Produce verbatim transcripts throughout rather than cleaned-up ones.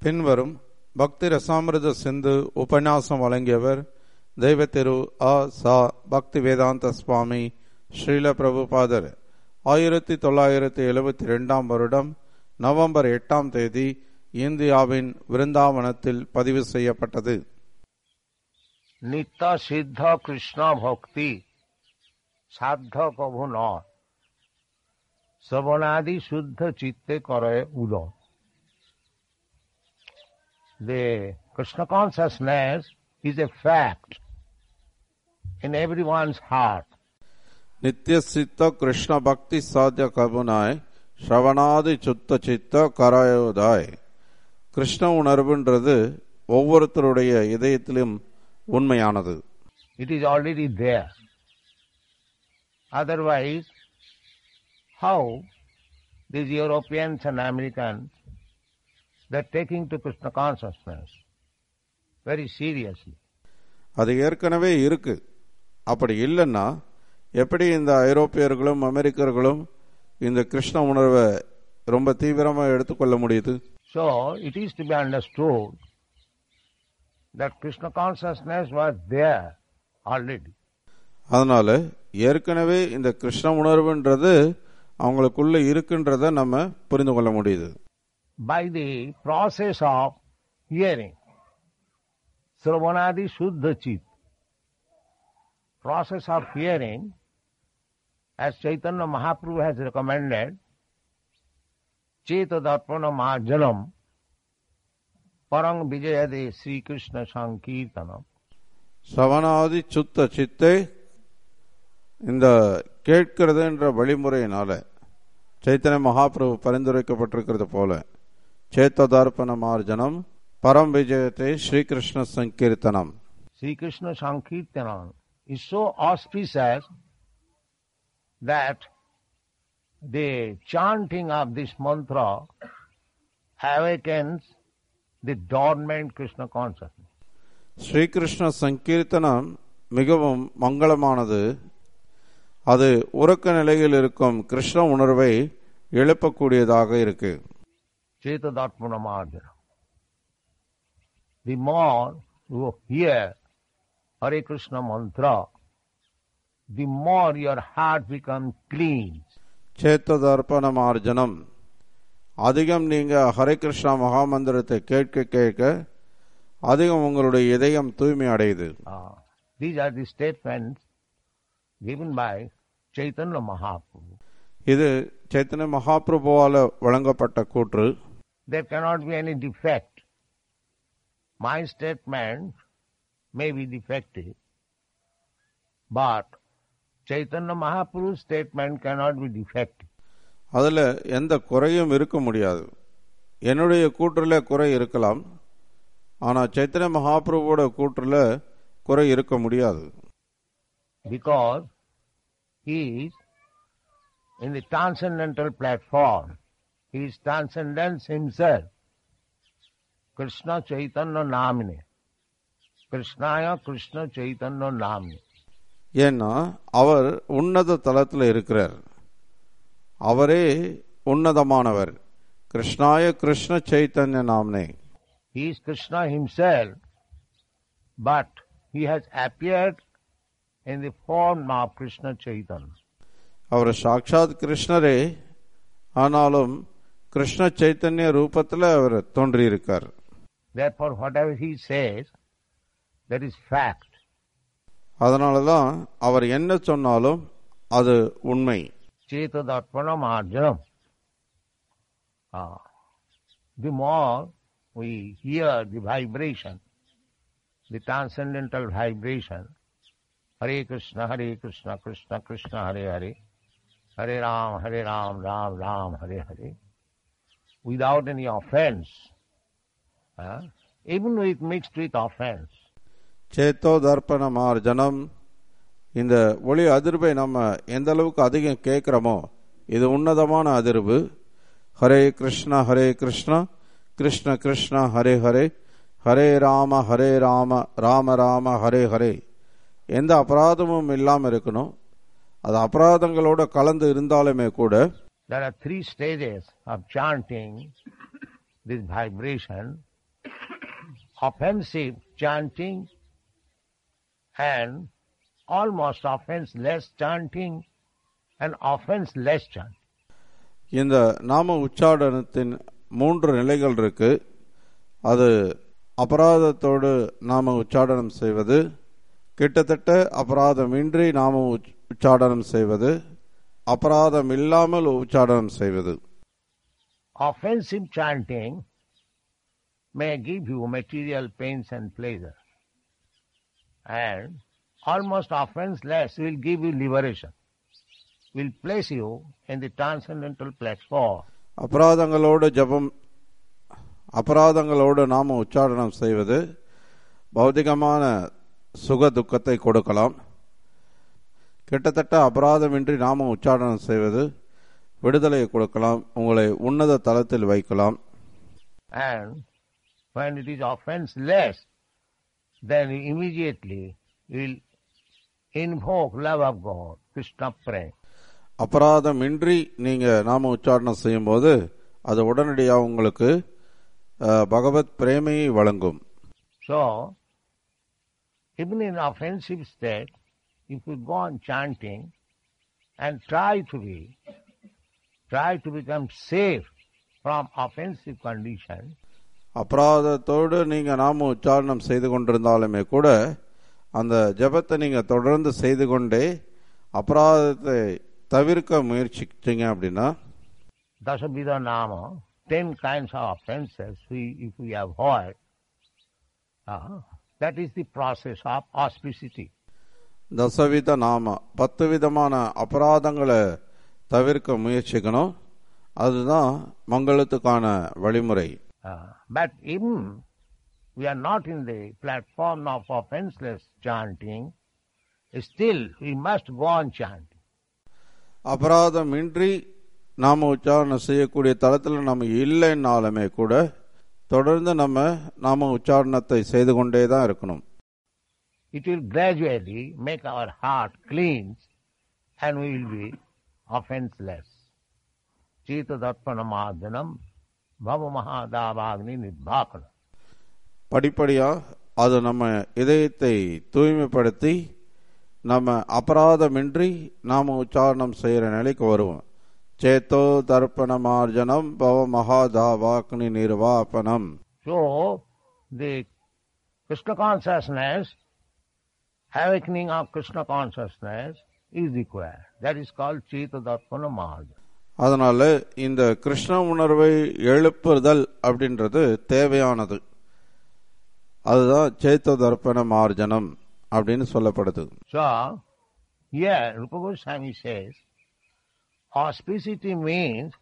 பின்வரும் பக்தி ரசாமிருத சிந்து உபன்யாசம் வழங்கியவர் தெய்வ திரு அ சா பக்தி வேதாந்த சுவாமி ஸ்ரீல பிரபுபாதர். ஆயிரத்தி தொள்ளாயிரத்தி எழுபத்தி இரண்டாம் வருடம் நவம்பர் எட்டாம் தேதி இந்தியாவின் விருந்தாவனத்தில் பதிவு செய்யப்பட்டது. நித்த சித்த கிருஷ்ண பக்தி சாத்த கபு ந சவனாதி சுத்த சித்தே கரே உத. The Krishna consciousness is a fact in everyone's heart. நித்திய சித்த கிருஷ்ண பக்தி சாத்திய கபுனாய் ஸ்ரவணாதி சுத்த சித்த கராயோதாய். கிருஷ்ண உணர்வுன்றது ஒவ்வொருத்தருடைய இதயத்திலும் உண்மையானது. It is already there. Otherwise, how these Europeans and Americans, they're taking to Krishna consciousness very seriously. அது ஏற்கனவே இருக்கு. அப்படி இல்லைன்னா எப்படி இந்த ஐரோப்பியர்களும் அமெரிக்கர்களும் இந்த கிருஷ்ண உணர்வை ரொம்ப தீவிரமா எடுத்துக்கொள்ள முடியுது? So it is to be understood that Krishna consciousness was there already. அதனால ஏற்கனவே இந்த கிருஷ்ண உணர்வுன்றது அவங்களுக்குள்ள இருக்குன்றத நம்ம புரிந்து கொள்ள முடியுது. By the process of hearing, Sravanadi Shuddha Chit, process of hearing, as Chaitanya Mahaprabhu has recommended, Cheta Darpana Mahajanam, Parang Vijayade Sri Krishna Sankirtanam. சவனாதி சுத்த சித்தை, இந்த கேட்கிறது என்ற வழிமுறையினால சைத்தன்ய மகாபிரபு பரிந்துரைக்கப்பட்டிருக்கிறது போல சேத்ததார்ப்பண மார்ஜனம் பரம் விஜயத்தை ஸ்ரீகிருஷ்ண சங்கீர்த்தனம். Sri Krishna Sankirtanam is so auspicious that the chanting of this mantra awakens the dormant Krishna consciousness. Sri Krishna சங்கீர்த்தனம் மிகவும் மங்களமானது. அது உறக்க நிலையில் இருக்கும் கிருஷ்ண உணர்வை எழுப்பக்கூடியதாக இருக்கு. Cetadatmana marjana. The more you hear Hare Krishna mantra, the more your heart becomes clean. சேத்ததர்ப்பண மார்ஜனம். அதிகம் நீங்க ஹரே கிருஷ்ணா மகாமந்திரத்தை கேட்க கேட்க அதிகம் உங்களுடைய இதயம் தூய்மை அடையுது. Ah, these are the statements given by Chaitanya Mahaprabhu. இது சைத்தன்ய மகாபிரபுவால வழங்கப்பட்ட கூற்று. There cannot be any defect. My statement may be defective, but Chaitanya Mahaprabhu's statement cannot be defective. அதுல எந்த குறையும் இருக்க முடியாது. என்னுடைய கூற்றுல குறை இருக்கலாம், ஆனா சைத்தன்ய மகாபிரபுவோட கூற்றுல குறை இருக்க முடியாது. Because he is in the transcendental platform. He is transcendence himself. Krishna Chaitanya Namine. Krishnaya Krishna Chaitanya Namine. ஏன்னா அவர் உன்னத தலத்தில் இருக்கிறார். அவரே உன்னதமானவர். கிருஷ்ணாய Krishna Chaitanya நாம்னே. He is Krishna himself, but he has appeared in the form of Krishna Chaitanya. அவர் சாட்சாத் கிருஷ்ணரே, ஆனாலும் கிருஷ்ண சைத்தன்ய ரூபத்தில் அவர் தோன்றியிருக்கார். Therefore, whatever he says, that is fact. அதனாலதான் அவர் என்ன சொன்னாலும் அது உண்மை. Cetadatmana marjanam. Ah, the more we hear the vibration, the transcendental vibration, Hare Krishna, Hare Krishna, Krishna Krishna, Hare Hare, Hare Ram, Hare Ram, Ram Ram, Hare Hare, without any offense, uh, even with mixed with offense. சேத்தோ தர்ப்பண மார்ஜனம். இந்த ஒளி அதிர்வை நம்ம எந்த அளவுக்கு அதிகம் கேட்கிறோமோ இது உன்னதமான அதிர்வு. ஹரே கிருஷ்ணா ஹரே கிருஷ்ணா கிருஷ்ண கிருஷ்ண ஹரே ஹரே, ஹரே ராம ஹரே ராம ராம ராம ஹரே ஹரே. எந்த அபராதமும் இல்லாம இருக்கணும். அது அபராதங்களோட கலந்து இருந்தாலுமே கூட There are three stages of chanting this vibration offensive chanting and almost offenseless chanting and offenseless chanting. இந்த நாம உச்சாடனத்தின் மூன்று நிலைகள் இருக்கு. அது அபராதத்தோடு நாம உச்சாடனம் செய்வது, கிட்டத்தட்ட அபராதமின்றி நாம உச்சாடனம் செய்வது, அபராதம் இல்லாமல் உச்சாடனம் செய்வது. Offensive chanting may give you material pains and pleasure, and almost offenseless will give you liberation, will place you in the transcendental platform. அபராதங்களோடு ஜபம் அபராதங்களோடு நாம உச்சாரணம் செய்வது பௌதிகமான சுக துக்கத்தை கொடுக்கலாம். கிட்டத்தட்ட அபராதமின்றி நாம உச்சாரணம் செய்வது விடுதலையை கொடுக்கலாம், உங்களை உன்னத தளத்தில் வைக்கலாம். And when it is offenseless, then immediately will invoke love of God, Krishna prema. அபராதமின்றி நீங்க நாம உச்சாரணம் செய்யும் போது அது உடனடியாக உங்களுக்கு பகவத் பிரேமையை வழங்கும். So, even in offensive state, if you go on chanting and try to be, try to become safe from offensive condition, அபராதத்தோடு நீங்க நாம உச்சாரணம் செய்து கொண்டிருந்தாலுமே கூட அந்த ஜபத்தை நீங்க தொடர்ந்து செய்து கொண்டே அபராதத்தை தவிர்க்க முயற்சிச்சீங்க அப்படின்னா, Dasavidha Nama, ten kinds of offenses, we, if we avoid, uh, that is the process of auspicity. தசவித நாம, பத்து விதமான அபராதங்களை தவிர்க்க முயற்சிக்கணும். அதுதான் மங்களத்துக்கான வழிமுறை. Uh, but even we are not in the platform of offenseless chanting, still we must go on chanting. அபராதமின்றி நாம உச்சாரணம் செய்யக்கூடிய தளத்தில் நம்ம இல்லைன்னாலுமே கூட தொடர்ந்து நம்ம நாம உச்சாரணத்தை செய்து கொண்டே தான் இருக்கணும். It will gradually make our heart clean and we will be offenseless. Chita darpana madhanam bhava mahadavagni nidbhakana. படிப்படியா அது நம்ம இதயத்தை தூய்மைப்படுத்தி நம்ம அபராதமின்றி நாம உச்சாரணம் செய்யற நிலைக்கு வருவோம். சேத்தோ தர்ப்பண மார்ஜனம் பவ மகாதாவாக்னி நிர்வாபனம். So the Krishna consciousness, awakening of Krishna consciousness is required. That is called Cheta Darpana Marjana. அதனால இந்த கிருஷ்ண உணர்வை எழுப்புதல் அப்படின்றது தேவையானது. அதுதான் சேத்தோ தர்ப்பண மார்ஜனம் அப்படின்னு சொல்லப்படுது. So here Rupa Goswami says auspicity means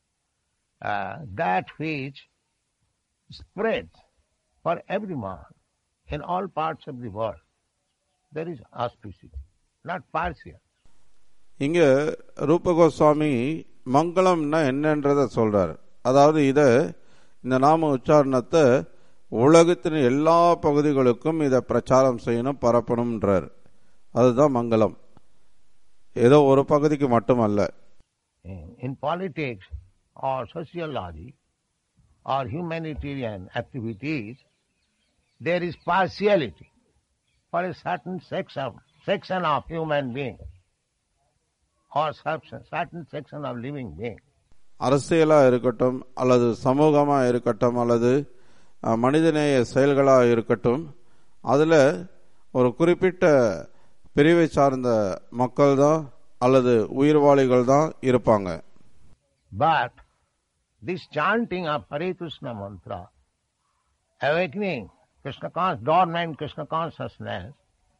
uh, that which spreads for everyone in all parts of the world. There is auspicity, not partial. இங்க ரூப கோஸ்வாமி மங்களம்னா என்னன்றத சொல்றாரு. அதாவது இத இந்த நாம உச்சாரணத்தை உலகத்தின் எல்லா பகுதிகளுக்கும் இதை பிரச்சாரம் செய்யணும், பரப்பணும்ன்றார். அதுதான் மங்களம், ஏதோ ஒரு பகுதிக்கு மட்டுமல்ல. In politics or sociology or humanitarian activities, there is partiality for a certain section, section of human being or certain section of living being. அரசியலா இருக்கட்டும் அல்லது சமூகமா இருக்கட்டும் அல்லது மனிதநேய செயல்களா இருக்கட்டும், அதுல ஒரு குறிப்பிட்ட பிரிவை சார்ந்த மக்கள் தான் அல்லது உயிர்வாளிகள் தான் இருப்பாங்க. But this chanting of Hare Krishna mantra, awakening Krishna consciousness, dormant Krishna consciousness,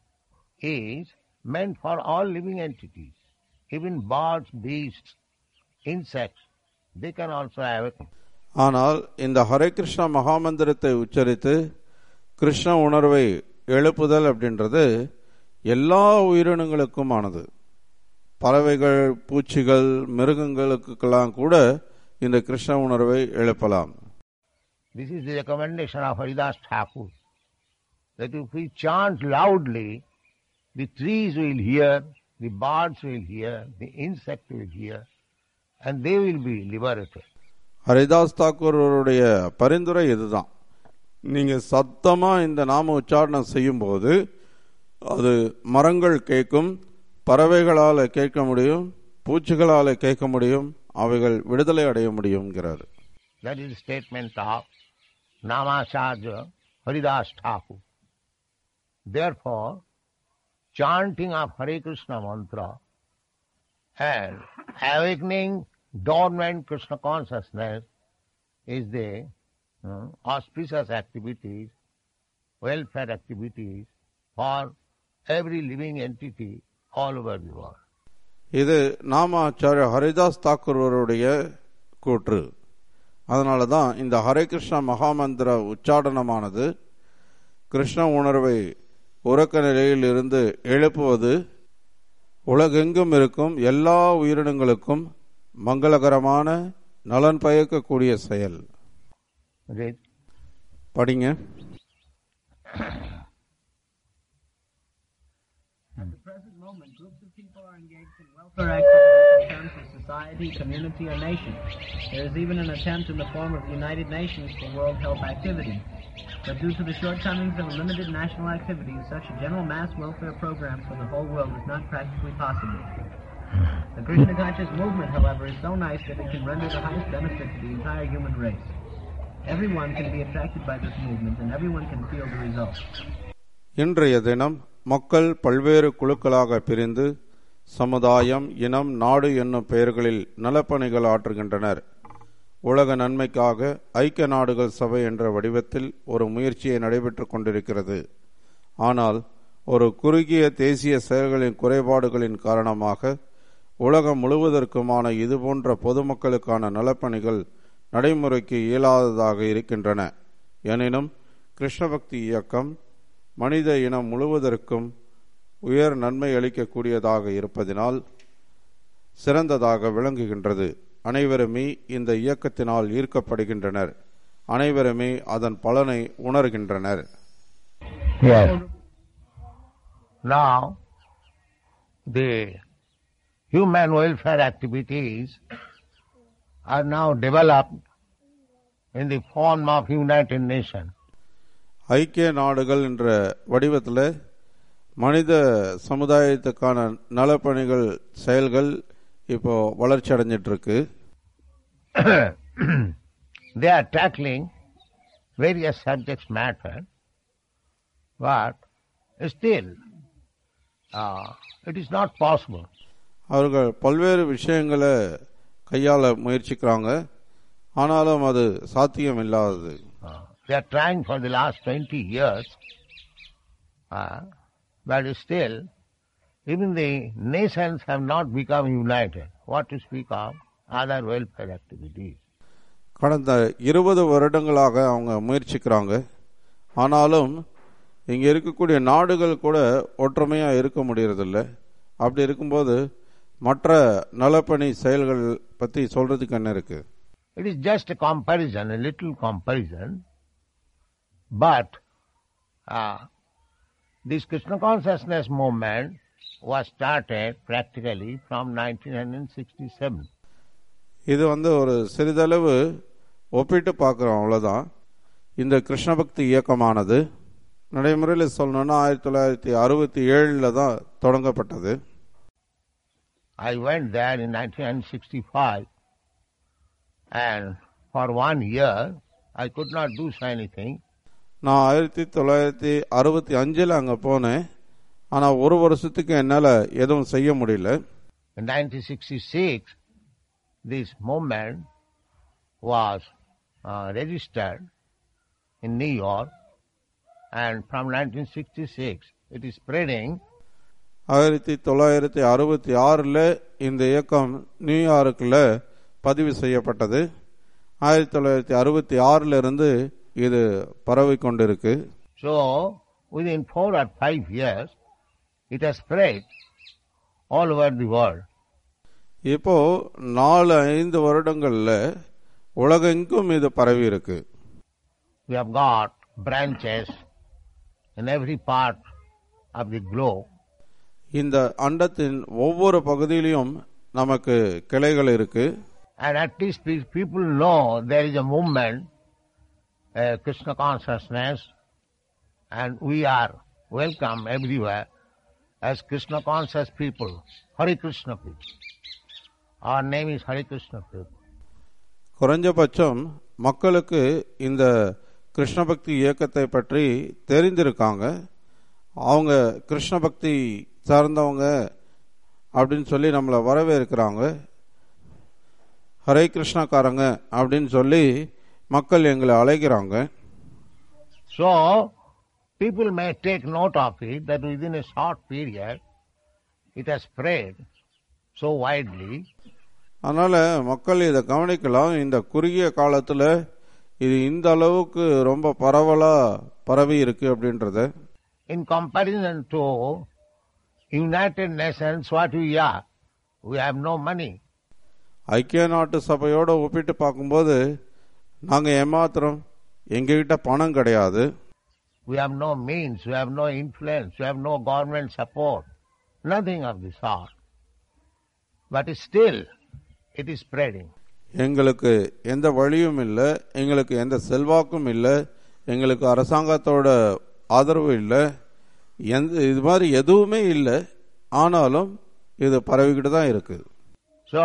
is meant for all living entities. Even birds, beasts, insects, they can also awaken. ஆனால் இந்த ஹரே கிருஷ்ணா மகாமந்திரத்தை உச்சரித்து கிருஷ்ண உணர்வை எழுப்புதல் அப்படின்றது எல்லா உயிரினங்களுக்குமானது. பறவைகள், பூச்சிகள், மிருகங்களுக்கெல்லாம் கூட இந்த கிருஷ்ண உணர்வை எழுப்பலாம். This is the recommendation of Haridas Thakur, that if we chant loudly, the trees will hear, the birds will hear, the insect will hear, and they will be liberated. Haridas தாக்கூருடைய பரிந்துரை இதுதான். நீங்க சத்தமா இந்த நாம உச்சாரணம் செய்யும் போது அது மரங்கள் கேட்கும், பறவைகளால கேட்க முடியும், பூச்சிகளால கேட்க முடியும், அவைகள் விடுதலை அடைய முடியும்ங்கிறார். That is the statement of Namacharya Haridas Thakur. Therefore, chanting of Hare Krishna mantra and awakening dormant Krishna consciousness is the uh, auspicious activities, welfare activities for every living entity all over the world. இது நாமாச்சாரிய ஹரிதாஸ் தாக்கூருடைய கூற்று. அதனால தான் இந்த ஹரே கிருஷ்ணா மகாமந்திர உச்சாடனமானது கிருஷ்ண உணர்வை உறக்க நிலையில் இருந்து எழுப்புவது உலகெங்கும் இருக்கும் எல்லா உயிரினங்களுக்கும் மங்களகரமான நலன் பயக்கக்கூடிய செயல். படிங்க. At the present moment, groups of people are engaged in welfare activities in terms of society, community, or nation. There is even an attempt in the form of the United Nations for World Health Activity. But due to the shortcomings of limited national activities, such a general mass welfare program for the whole world is not practically possible. The Krishna conscious movement, however, is so nice that it can render the highest benefit to the entire human race. Everyone can be attracted by this movement and everyone can feel the results. இன்றைய தினம் மக்கள் பல்வேறு குழுக்களாக பிரிந்து சமுதாயம், இனம், நாடு என்னும் பெயர்களில் நலப்பணிகள் ஆற்றுகின்றனர். உலக நன்மைக்காக ஐக்கிய நாடுகள் சபை என்ற வடிவத்தில் ஒரு முயற்சியை நடைபெற்றுக் கொண்டிருக்கிறது. ஆனால் ஒரு குறுகிய தேசிய செயல்களின் குறைபாடுகளின் காரணமாக உலகம் முழுவதற்குமான இதுபோன்ற பொதுமக்களுக்கான நலப்பணிகள் நடைமுறைக்கு இயலாததாக இருக்கின்றன. எனினும் கிருஷ்ணபக்தி இயக்கம் மனித இனம் முழுவதற்கும் உயர் நன்மை அளிக்கக்கூடியதாக இருப்பதினால் சிறந்ததாக விளங்குகின்றது. அனைவருமே இந்த இயக்கத்தினால் ஈர்க்கப்படுகின்றனர். அனைவருமே அதன் பலனை உணர்கின்றனர். Yes. Now, the human welfare activities are now developed in the form of United Nations. ஐக்கிய நாடுகள் என்ற வடிவத்தில் மனித சமுதாயத்துக்கான நலப்பணிகள் செயல்கள் இப்போ வளர்ச்சி அடைஞ்சிட்டு இருக்கு. They are tackling various subjects matter, but still uh, it is not possible. அவர்கள் பல்வேறு விஷயங்களை கையாள முயற்சிக்கிறாங்க, ஆனாலும் அது சாத்தியம் இல்லாதது. Uh, they are trying for the last twenty years, uh, but still even the nations have not become united. What to speak of other welfare activities? கடந்த இருபது வருடங்களாக அவங்க முயற்சிக்கிறாங்க, ஆனாலும் இங்க இருக்கக்கூடிய நாடுகள் கூட ஒற்றுமையா இருக்க முடியறதில்லை. அப்படி இருக்கும்போது மற்ற நலப்பணி செயல்கள் பத்தி சொல்றதுக்கு என்ன இருக்கு? It is just a comparison, a little comparison, but uh, this Krishna consciousness movement was started practically from nineteen sixty-seven. இது வந்து ஒரு சிறிதளவு ஒப்பிட்டு பார்க்கிறோம், அவ்வளவுதான். இந்த கிருஷ்ண பக்தி இயக்கமானது நடைமுறையில் சொல்லணும்னா ஆயிரத்தி தொள்ளாயிரத்தி அறுபத்தி ஏழுல தான் தொடங்கப்பட்டது. I went there in nineteen sixty-five and for one year I could not do anything. நான் ஆயிரத்தி தொள்ளாயிரத்தி அறுபத்தி அஞ்சுல அங்க போனேன், ஆனா ஒரு வருஷத்துக்கு என்னால எதுவும் செய்ய முடியல. In nineteen sixty-six this movement was uh, registered in New York, and from nineteen sixty-six it is spreading. ஆயிரத்தி தொள்ளாயிரத்தி அறுபத்தி ஆறுல இந்த இயக்கம் நியூயார்க்ல பதிவு செய்யப்பட்டது. ஆயிரத்தி தொள்ளாயிரத்தி அறுபத்தி ஆறுல இருந்து இது பரவி கொண்டிருக்கு. So within four or five years it has spread all over the world. இப்போ நாலு ஐந்து வருடங்கள்ல உலகெங்கும் இது பரவி இருக்கு. We have got branches in every part of the globe. இந்த அண்டத்தின் ஒவ்வொரு பகுதியிலும் நமக்கு கிளைகள் இருக்கு. And at least people know there is a movement uh, Krishna consciousness, and we are welcome everywhere as Krishna conscious people, Hare Krishna people. Our name is Hare Krishna people. குறைஞ்சபட்சம் மக்களுக்கு இந்த கிருஷ்ண பக்தி இயக்கத்தை பற்றி தெரிந்திருக்காங்க. அவங்க கிருஷ்ண பக்தி சார்ந்தவங்க அப்படின்னு சொல்லி நம்மளை வரவேற்கிறாங்க. ஹரே கிருஷ்ணக்காரங்க அப்படின்னு சொல்லி மக்கள் எங்களை அழைக்கிறாங்க. So people may take note of it that within a short period it has spread so widely. அதனால மக்கள் இதை கவனிக்கலாம். இந்த குறுகிய காலத்துல இது இந்த அளவுக்கு ரொம்ப பரவலா பரவி இருக்கு அப்படின்றத. In comparison to United Nations, what we are, we have no money. ஐக்கிய நாட்டு சபையோட ஒப்பிட்டு பார்க்கும்போது நாங்க ஏமாத்திரம், எங்ககிட்ட பணம் கிடையாது. We have no means, we have no influence, we have no government support, nothing of the sort. But still, it is spreading. எங்களுக்கு எந்த வழியும் இல்லை, எங்களுக்கு எந்த செல்வாக்கும் இல்லை, எங்களுக்கு அரசாங்கத்தோட ஆதரவு இல்லை, எந்த இது மாதிரி எதுவுமே இல்லை. ஆனாலும் இது பரவிக்கிட்டு தான் இருக்கு. So,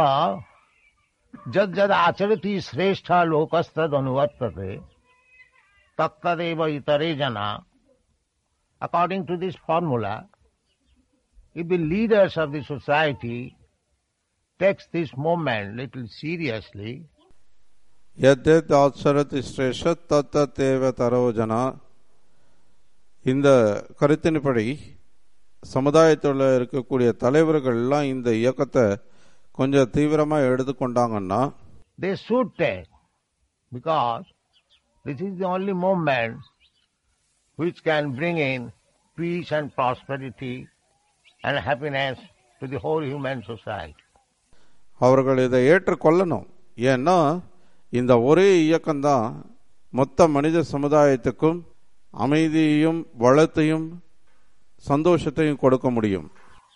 jad jad acharati shrestha lokastad anuvartate tattadeva itare jana. According to this formula, if the leaders of the society takes this movement little seriously, யத்யத் ஆச்சரதி ஸ்ரேஷத் தத்ததேவ தரோஜனா, இந்த கருத்தின்படி சமுதாயத்தில் இருக்கக்கூடிய தலைவர்கள் எல்லாம் இந்த இயக்கத்தை கொஞ்சம் தீவிரமா எடுத்துக்கொண்டாங்கன்னா, they should take, because this is the only movement which can bring in peace and prosperity and happiness to the whole human society. அவர்கள் இதை ஏற்றுக்கொள்ளணும். ஏன்னா இந்த ஒரே இயக்கம்தான் மொத்த மனித சமுதாயத்துக்கும் அமைதியையும் வளத்தையும் சந்தோஷத்தையும் கொடுக்க முடியும்.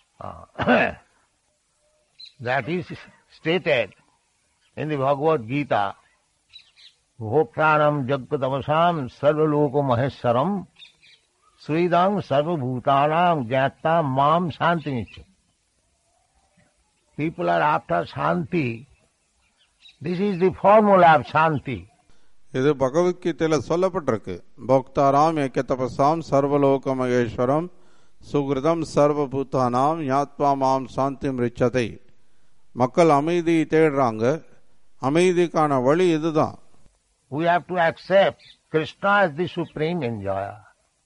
That is stated in the Bhagavad Gita. Bhoktaram jagatamasam sarvaloko maheswaram sridam sarvabhutanam jnata mam shantinicca. People are after shanti. This is the formula of shanti. இது பகவத்கீதையில சொல்லப்பட்டிருக்கு. போக்தாராம் ஏகதபசாம் சர்வலோக மகேஸ்வரம் சுகிருதம் சர்வபூதானாம் ஞாத்வா மாம் சாந்தி ரிச்சதை. மக்கள் அமைதியை தேடுறாங்க. அமைதிக்கான வழி இதுதான். We have to accept Krishna as the supreme enjoyer.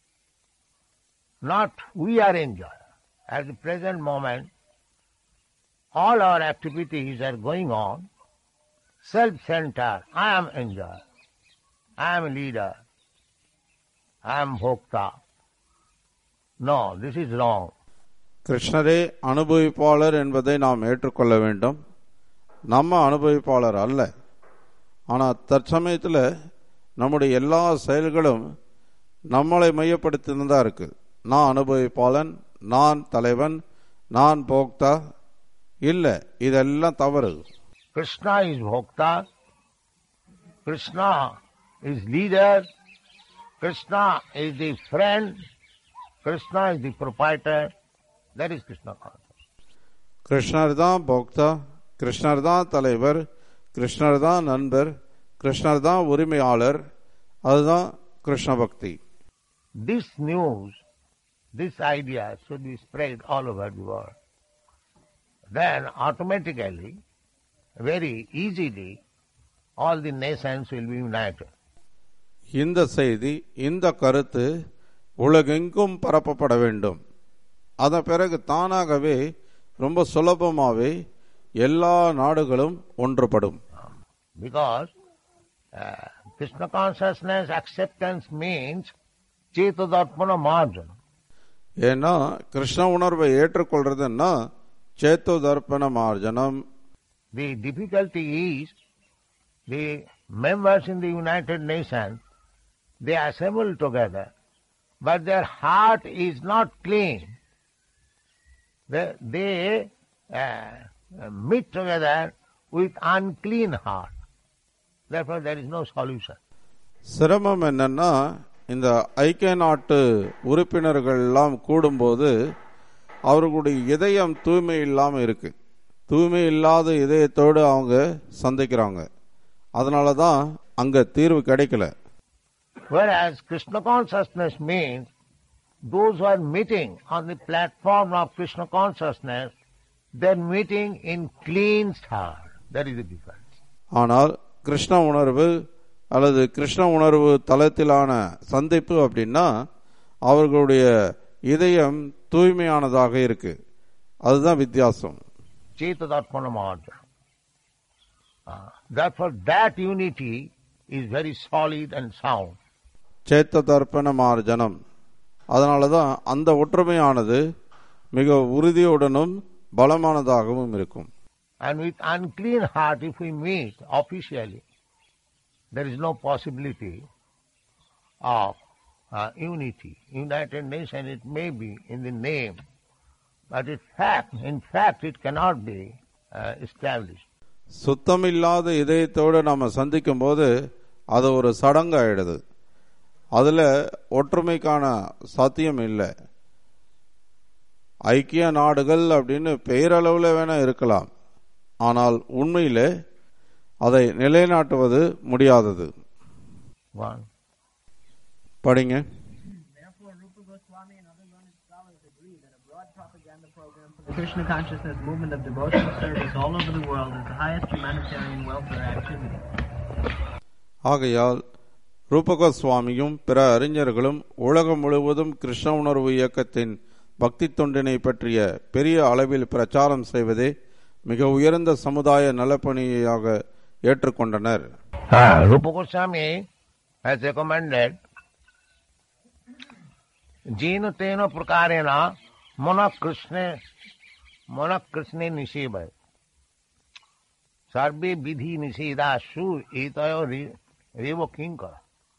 Not we are enjoyer. At the present moment, all our activities are going on self-centered. I am enjoyer. I am leader. I am bhokta. No, this is wrong. கிருஷ்ணரே அனுபவிப்பாளர் என்பதை நாம் ஏற்றுக்கொள்ள வேண்டும். நம்ம அனுபவிப்பாளர் அல்ல. ஆனால் தற்சமயத்தில் நம்முடைய எல்லா செயல்களும் நம்மளை மையப்படுத்தினதா இருக்கு. நான் அனுபவிப்பாளன், நான் தலைவன், நான் போக்தா. இல்லை, இதெல்லாம் தவறு. Krishna is bhokta. Krishna is leader. Krishna is the friend. Krishna is the proprietor. That is Krishna consciousness. கிருஷ்ணர் தான் போக்தா, கிருஷ்ணர் தான் தலைவர், கிருஷ்ணர் தான் நண்பர், கிருஷ்ணர் தான் உரிமையாளர். அதுதான் கிருஷ்ண பக்தி. This news, this idea should be spread all over the world. Then automatically, very easily, all the nations will be united. இந்த செய்தி, இந்த கருத்து உலகெங்கும் பரப்பப்பட வேண்டும். அதன் பிறகு தானாகவே ரொம்ப சுலபமாவே எல்லா நாடுகளும் ஒன்றுபடும். Because uh, Krishna consciousness acceptance means Chetadarpana marjana. ஏன்னா கிருஷ்ண உணர்வை ஏற்றுக்கொள்றதுன்னா சேத்தோ தர்ப்பண மார்ஜனம். The difficulty is the members in the United Nations, they assemble together, but their heart is not clean. They, they uh, meet together with unclean heart. Therefore there is no solution. சிரமம் என்னன்னா, இந்த ஐக்கிய நாட்டு உறுப்பினர்கள் எல்லாம் கூடும்போது அவர்களுடைய இதயம் தூய்மை இல்லாமல் இருக்கு. தூய்மை இல்லாத இதயத்தோடு அவங்க சந்திக்கிறாங்க. அதனால தான் அங்க தீர்வு கிடைக்கல. Whereas Krishna consciousness means those who are meeting on the platform of Krishna consciousness, they are meeting in cleansed heart. That is the difference. ஆனால் கிருஷ்ண உணர்வு அல்லது கிருஷ்ண உணர்வு தளத்திலான சந்திப்பு அப்படின்னா அவர்களுடைய இதயம் தூய்மையானதாக இருக்கு. அதுதான் வித்தியாசம். Cetadarpanamarjana. Uh, therefore that unity is very solid and sound. சேத்த தர்ப்பண மார்ஜனம். அதனால தான் அந்த ஒற்றுமையானது மிக உறுதியுடனும் பலமானதாகவும் இருக்கும். And with unclean heart, if we meet officially, there is no possibility of uh, unity. United Nations, it may be in the name, but in fact, in fact, it cannot be uh, established. சுத்தமில்லாத இதயத்தோடு நாம் சந்திக்கும் போது அது ஒரு சடங்கு ஆயிடுது. அதில் ஒற்றுமைக்கான சாத்தியம் இல்லை. ஐக்கிய நாடுகள் அப்படின்னு பெயரளவில் வேணா இருக்கலாம், ஆனால் உண்மையிலே அதை நிலைநாட்டுவது முடியாதது. படிங்க. Therefore, Rupa Goswami and other learned scholars agree that a broad propaganda program for the Krishna consciousness movement of devotional service all over the world is the highest humanitarian welfare activity. ஆகையால் ரூபகோஸ்வாமியும் பிற அறிஞர்களும் உலகம் முழுவதும் கிருஷ்ண உணர்வு இயக்கத்தின் பக்தி தொண்டினை பற்றிய பெரிய அளவில் பிரச்சாரம் செய்வதே மிக உயர்ந்த சமுதாய நலப்பணியாக ஏற்றுக்கொண்டனர். Rupa Goswami has recommended Jena tena prakarena mona krishne mona krishne nishebhay sarve vidhi nisheda su etayo revo kinkara.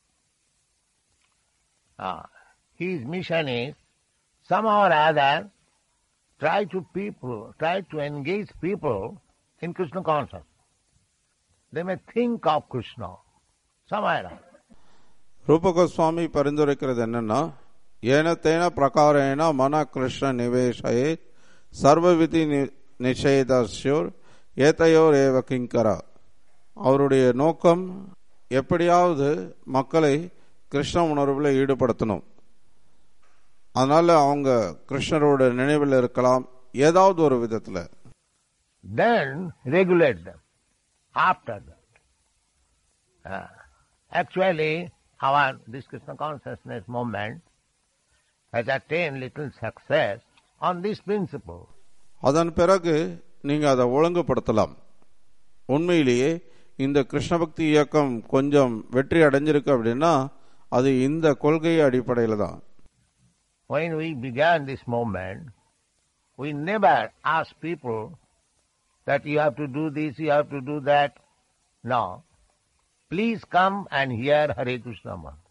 Ah, his mission is somehow or other try to people, try to engage people in Krishna consciousness. They may think of Krishna somewhere. Rupa Goswami பரிந்துரைக்கிறது என்னன்னா, ஏனத்தேன பிரகாரேன மன கிருஷ்ண நிவேஷயே சர்வவிதி நிஷேதஸ்யோர் ஏதையோர் ஏவ கிங்கரா. அவருடைய நோக்கம் எப்படியாவது மக்களை கிருஷ்ண உணர்வில் ஈடுபடுத்தணும். அதனால அவங்க கிருஷ்ணரோட நினைவில் இருக்கலாம் ஏதாவது ஒரு விதத்தில். Then regulate them after that. Uh, actually, our this Krishna consciousness movement has attained little success on this principle. அதன் பிறகு நீங்க அதை ஒழுங்குபடுத்தலாம். உண்மையிலேயே இந்த கிருஷ்ண பக்தி இயக்கம் கொஞ்சம் வெற்றி அடைஞ்சிருக்கு அப்படின்னா அது இந்த கொள்கை அடிப்படையில் தான். When we began this movement, we never asked people that you have to do this, you have to do that. No. Please come and hear Hare Krishna mantra.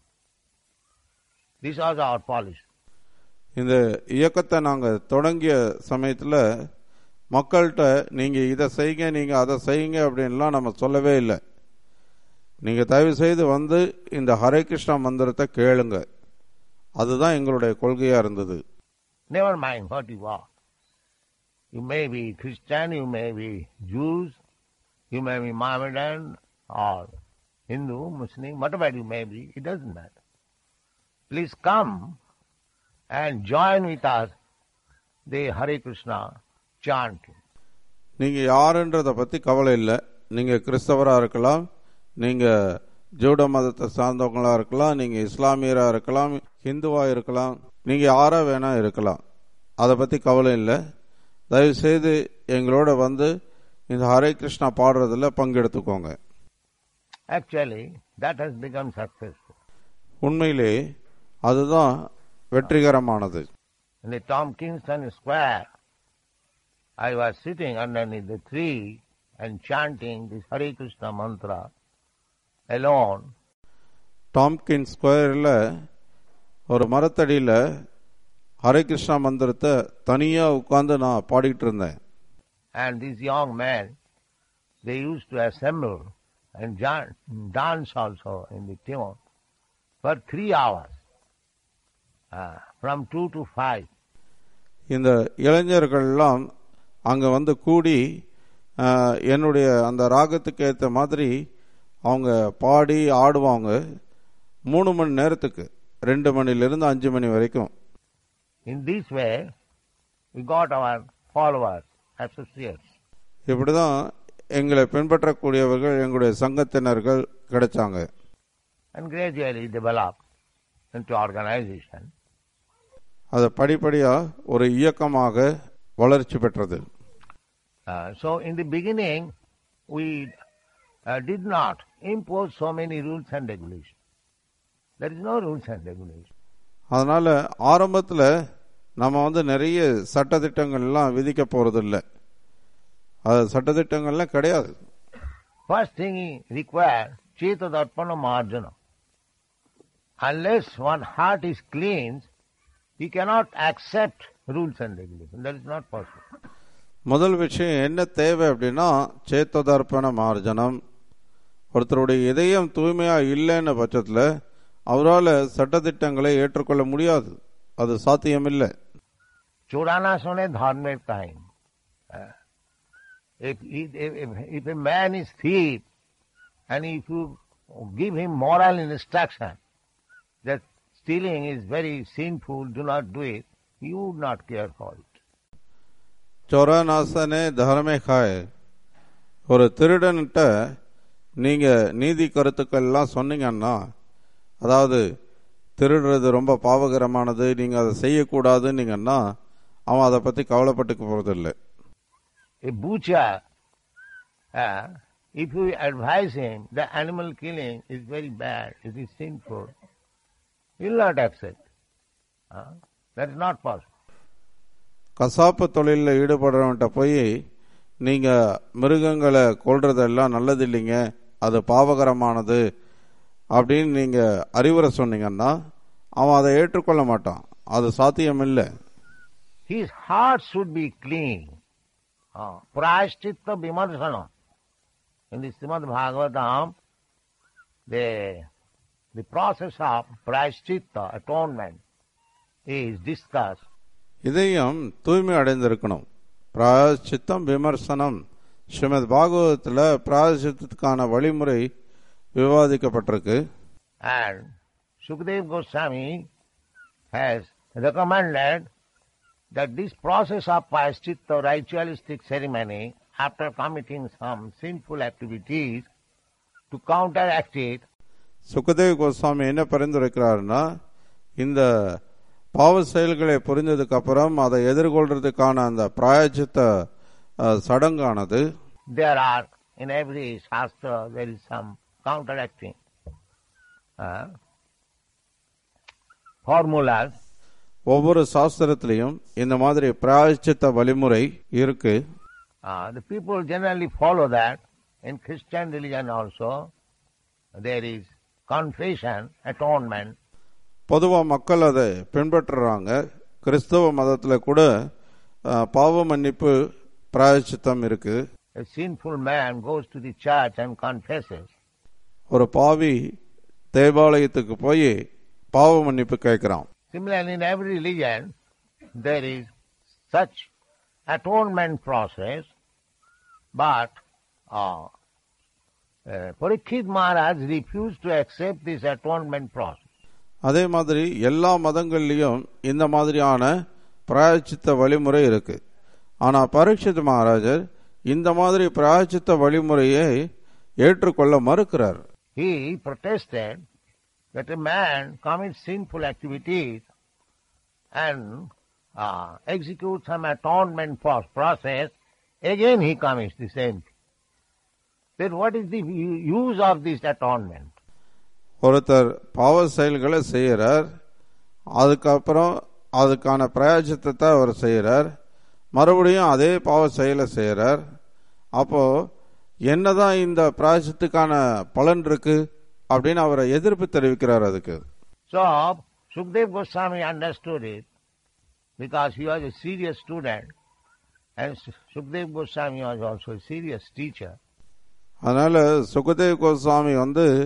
This was our policy. இந்த இயக்கத்தை நாங்கள் தொடங்கிய சமயத்தில் மக்கள்கிட்ட நீங்கள் இதை செய்யுங்க, நீங்கள் அதை செய்யுங்க அப்படின்லாம் நம்ம சொல்லவே இல்லை. நீங்கள் தயவு செய்து வந்து இந்த ஹரே கிருஷ்ணா மந்திரத்தை கேளுங்க, அதுதான் எங்களுடைய கொள்கையா இருந்தது. Never mind what you are. You may be Christian, you may be Jews, you may be Mohammedan or Hindu, Muslim, whatever you may be, it doesn't matter. Please come and join with us the Hare Krishna chanting. நீங்க யாருன்றதை பத்தி கவலை இல்லை. நீங்க கிறிஸ்தவரா இருக்கலாம், நீங்க ஜூட மதத்தை சார்ந்தவங்களா இருக்கலாம், நீங்க இஸ்லாமியரா இருக்கலாம், ஹிந்துவா இருக்கலாம், நீங்க யாரா வேணா இருக்கலாம். அதை பத்தி கவலை இல்லை. தயவு செய்து எங்களோட வந்து இந்த Hare Krishna பாடுறதுல பங்கெடுத்துக்கோங்க. Actually, that has become successful. உண்மையிலே அதுதான் வெற்றிகரமானது. In the Tompkinson Square, I was sitting underneath the tree and chanting this Hare Krishna mantra alone. டாம்கின் ஸ்கொயரில் ஒரு மரத்தடியில் ஹரே கிருஷ்ணா மந்திரத்தை தனியாக உட்கார்ந்து நான் பாடிட்டு இருந்தேன். And these young men, they used to assemble and dance also in the tune. for three hours, uh, from two to five. இந்த இளைஞர்கள்லாம் அங்கே வந்து கூடி அஹ், என்னுடைய அந்த ராகத்துக்கு ஏற்ற மாதிரி அவங்க பாடி ஆடுவாங்க மூணு மணி நேரத்துக்கு ரெண்டு மணிலிருந்து அஞ்சு மணி வரைக்கும். In this way, we got our followers, associates. இப்படிதான் எங்களை பின்பற்றக்கூடியவர்கள் எங்களுடைய சங்கத்தினர்கள் கிடைச்சாங்க. And gradually developed into organization. அது படிப்படியா ஒரு இயக்கமாக வளர்ச்சி பெற்றது. Uh, so in the beginning, we uh, did not impose so many rules and regulations. There is no rules and regulations. அதனால ஆரம்பத்தில் நம்ம வந்து நிறைய சட்டதிட்டங்கள்லாம் விதிக்க போறதில்லை. அது சட்டதிட்டங்கள்லாம் கிடையாது. First thing required, Cheta Darpana Marjana. Unless one heart is cleansed, he cannot accept rules and regulations. That is not possible. முதல் விஷயம் என்ன தேவை அப்படின்னா சேத்ததர்ப்பண மார்ஜனம். ஒருத்தருடைய இதயம் தூய்மையா இல்லைன்னு பட்சத்தில் அவரால் சட்டத்திட்டங்களை ஏற்றுக்கொள்ள முடியாது. அது சாத்தியமில்லை. Chorana sone dharmer time. If, if, if, if a man is thief and if you give him moral instruction that stealing is very sinful, do not do it, he would not care for it. சோரநாசனே தர்மே காய். ஒரு திருடன்கிட்ட நீங்க நீதி கருத்துக்கள்லாம் சொன்னீங்கன்னா, அதாவது திருடுறது ரொம்ப பாவகரமானது, நீங்க அதை செய்யக்கூடாதுன்னீங்கன்னா அவன் அதை பத்தி கவலைப்பட்டுக்க போறதில்லை. A butcher, uh, if you advise him that animal killing is very bad, it is sinful, he will not accept. Uh, that is not possible. கசாப்பு தொழிலில் ஈடுபடுறவன்ட்ட போய் நீங்க மிருகங்களை கொல்றதெல்லாம் நல்லது இல்லைங்க, அது பாவகரமானது அப்படின்னு நீங்க அறிவுரை சொன்னீங்கன்னா அவன் அதை ஏற்றுக்கொள்ள மாட்டான். அது சாத்தியம் இல்லை. His heart should be clean. Prayaschitta vimarsana. In the Srimad Bhagavatam, the, the process of prayaschitta, atonement, is discussed. இதயம் தூய்மை அடைந்திருக்கணும். பிராயச்சித்தம் விமர்சனம். ஸ்ரீமத் பாகவதத்தில் பிராயச்சித்தத்துக்கான வழிமுறை விவாதிக்கப்பட்டிருக்கு. And Sukadeva Goswami has recommended that this process of prayaschitta, ritualistic ceremony, after committing some sinful activities, to counteract it, Sukhdev Goswami என்ன பரிந்துரைக்கிறாருன்னா, இந்த பாவ செயல்களை புரிந்ததுக்கு அப்புறம் அதை எதிர்கொள்றதுக்கான அந்த பிராயச்சித்த சடங்கானது, there are in every shastra there is some counteracting uh, formulas. ஒவ்வொரு சாஸ்திரத்திலையும் இந்த மாதிரி பிராயச்சித்த வழிமுறை இருக்கு. Uh, the people generally follow that. In Christian religion also there is confession, atonement. பொதுவா மக்கள் அதை பின்பற்றுறாங்க. கிறிஸ்தவ மதத்துல கூட பாவ மன்னிப்பு பிராயச்சித்தம் இருக்கு. A sinful man goes to the church and confesses. ஒரு பாவி தேவாலயத்துக்கு போய் பாவ மன்னிப்பு கேட்கிறான். Similarly, in every religion there is such atonement process, but uh, uh, Parikshit Maharaj refused to accept this atonement process. அதே மாதிரி எல்லா மதங்கள்லயும் இந்த மாதிரியான பிராயச்சித்த வழிமுறை இருக்கு. ஆனா பரீட்சித் மகாராஜர் இந்த மாதிரி பிராயச்சித்த வழிமுறையை ஏற்றுக்கொள்ள மறுக்கிறார். He protested that a man commits sinful activities and uh, executes some atonement process, again he commits the same thing. Then what is the use of this atonement? ஒருத்தர் பாவ செயல்களை செய்யறார், அதுக்கப்புறம் அதுக்கான பிராயச்சித்தத்தை அவர் செய்யறார், மறுபடியும் அதே பாவ செயலை செய்யறார். அப்போ என்னதான் இந்த பிராயச்சித்துக்கான பலன் இருக்கு அப்படின்னு அவரை எதிர்ப்பு தெரிவிக்கிறார் அதுக்கு. So Sukadeva Goswami understood it because he was a serious student and Sukadeva Goswami was also a serious teacher. அதனால சுகதேவ் கோஸ்வாமி வந்து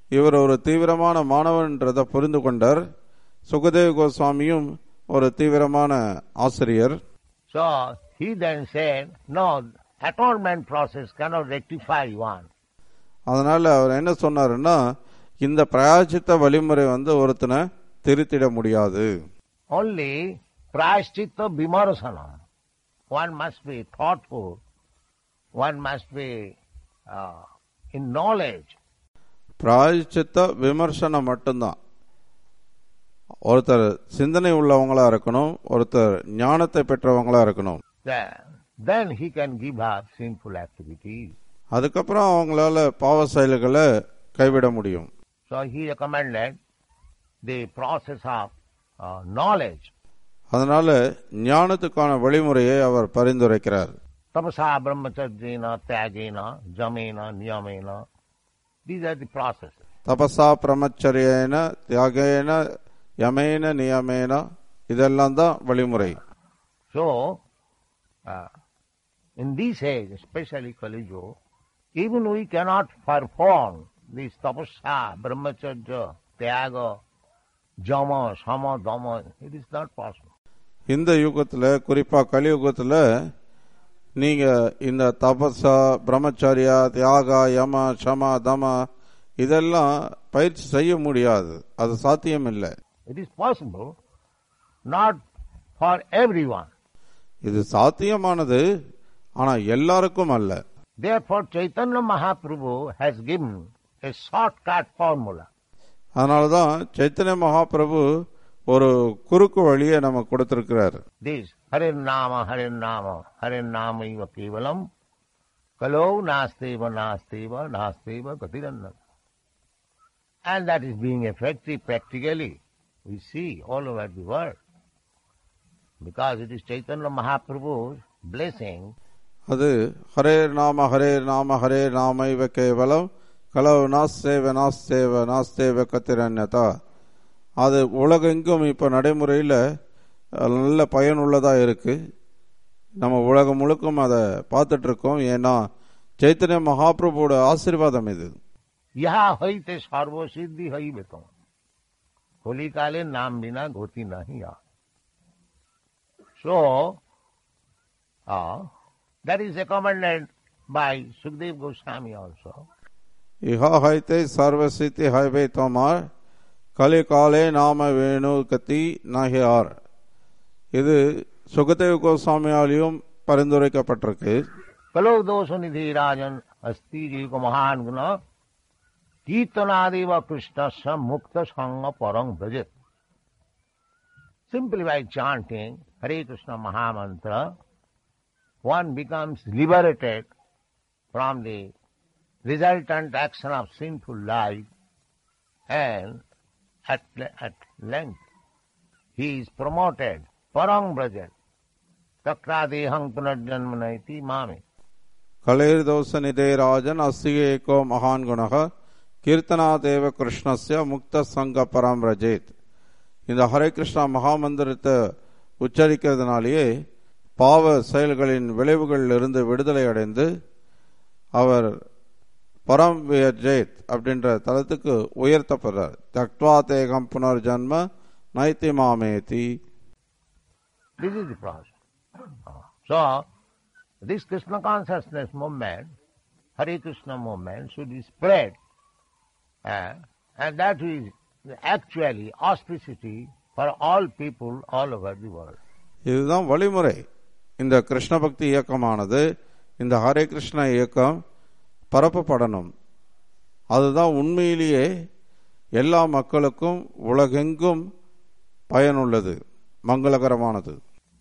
இவர் ஒரு தீவிரமான மாணவன்றதை புரிந்து கொண்டார். சுகதேவ் கோஸ்வாமியும் ஒரு தீவிரமான ஆசிரியர். So he then said, no, atonement process cannot rectify one. அதனால அவர் என்ன சொன்னாருன்னா, இந்த பிராயச்சித்த வழிமுறை வந்து ஒருத்தனை திருத்திட முடியாது. Only prayaschitta vimarsana. One must be thoughtful. One must be uh, in knowledge. பிராயச்சித்த விமர்சனம் மட்டும்தான். ஒருத்தர் சிந்தனை உள்ளவங்களா இருக்கணும், ஒருத்தர் ஞானத்தை பெற்றவங்களா இருக்கணும். Then he can give up sinful activities. அதுக்கப்புறம் அவங்களால பாவ செயல்களை கைவிட முடியும். So he recommended the process of uh, knowledge. அதனால ஞானத்துக்கான வழிமுறையை அவர் பரிந்துரைக்கிறார். Tapasa brahmacharjena tyagena jamena niyamena. These are the processes. தபசா பிரம்மச்சரியேன தியாகேன யமேன நியமேன, இதெல்லாம் தான் வழிமுறை. So uh, in this age, especially Kali Yuga, even we cannot perform this tapasya, brahmacharya, tyaga, jama, sama, dama. It is not possible. இந்த யுகத்துல, குறிப்பா கலியுகத்துல, நீங்க இந்த தபசா, பிரம்மச்சரியா, தியாகா, யம, சம, தம இதெல்லாம் பயிற்சி செய்ய முடியாது. அது சாத்தியம் இல்லை. It is possible, not for everyone. இது சாத்தியமானது, ஆனா எல்லாருக்கும் அல்ல. Therefore, Chaitanya Mahaprabhu has given a shortcut formula. அதனாலதான் சைத்தன்ய மகாபிரபு ஒரு குறுக்கு வழியை நம்ம கொடுத்திருக்கிறார். This Hare Nama, Hare Nama, Hare Nama iva kevalam, kalo nasteva, nasteva, nasteva gatiranna. And that is being effective practically. We see all over the world. Because it is Chaitanya Mahaprabhu's blessing. அது ஹரே நாம ஹரே நாம ஹரே நாம இவ கேவலம் கலவு நாஸ்தேவ நாஸ்தேவ நாஸ்தேவ கத்திரன்யதா. அது உலகெங்கும் இப்போ நடைமுறையில் நல்ல பயனுள்ளதா இருக்கு. நம்ம உலகம் முழுக்கும் அதை பார்த்துட்டு இருக்கோம். ஏன்னா சைத்தன்ய மகாபிரபுவோட ஆசீர்வாதம் இது. யா ஹைதே சர்வ சித்தி ஹைபேதம் होली काले नाम बिना गोती नहीं आ. So, uh, that is recommended by Sukdev Goswami also. Iha haite sarvasiti haive tomar kali kale nama venu kati nahiyar. இது சுகதேவ் கோஸ்வாமியாலையும் பரிந்துரைக்கப்பட்டிருக்கு. கலோ தோஷ நிதி ராஜன் அஸ்தி ஜீவ மகான் குண Kirtanadeva Krishnasya Mukta Sangha Parang Bhajet. Simply by chanting Hare Krishna Mahamantra, one becomes liberated from the resultant action of sinful life, and at, at length he is promoted. Parang Bhajet. Takradehang punarjanmanaiti mame. Kalir dosa nide rajan asige eko mahan gunaha கீர்த்தனாதேவ கிருஷ்ணஸ்ய முக்த சங்க பரம் ரஜேத். இந்த ஹரே கிருஷ்ணா மகாமந்திரத்தை உச்சரிக்கிறதுனாலேயே பாவ செயல்களின் விளைவுகளில் இருந்து விடுதலை அடைந்து அவர் பரம் வியஜேத் அப்படின்ற தளத்துக்கு உயர்த்தப்படுறார். தக்வா தேகம் புனர் ஜன்ம நைத்தி மாமேதி. This is the process. So, this Krishna consciousness movement, Hare Krishna movement, should be spread. Uh, and that is actually auspicity for all people all over the world. இதுதான் வழிமுறை. இந்த கிருஷ்ண பக்தி இயக்கமானது, இந்த ஹரே கிருஷ்ண இயக்கம் பரப்பப்படணும். அதுதான் உண்மையிலேயே எல்லா மக்களுக்கும் உலகெங்கும் பயனுள்ளது, மங்களகரமானது.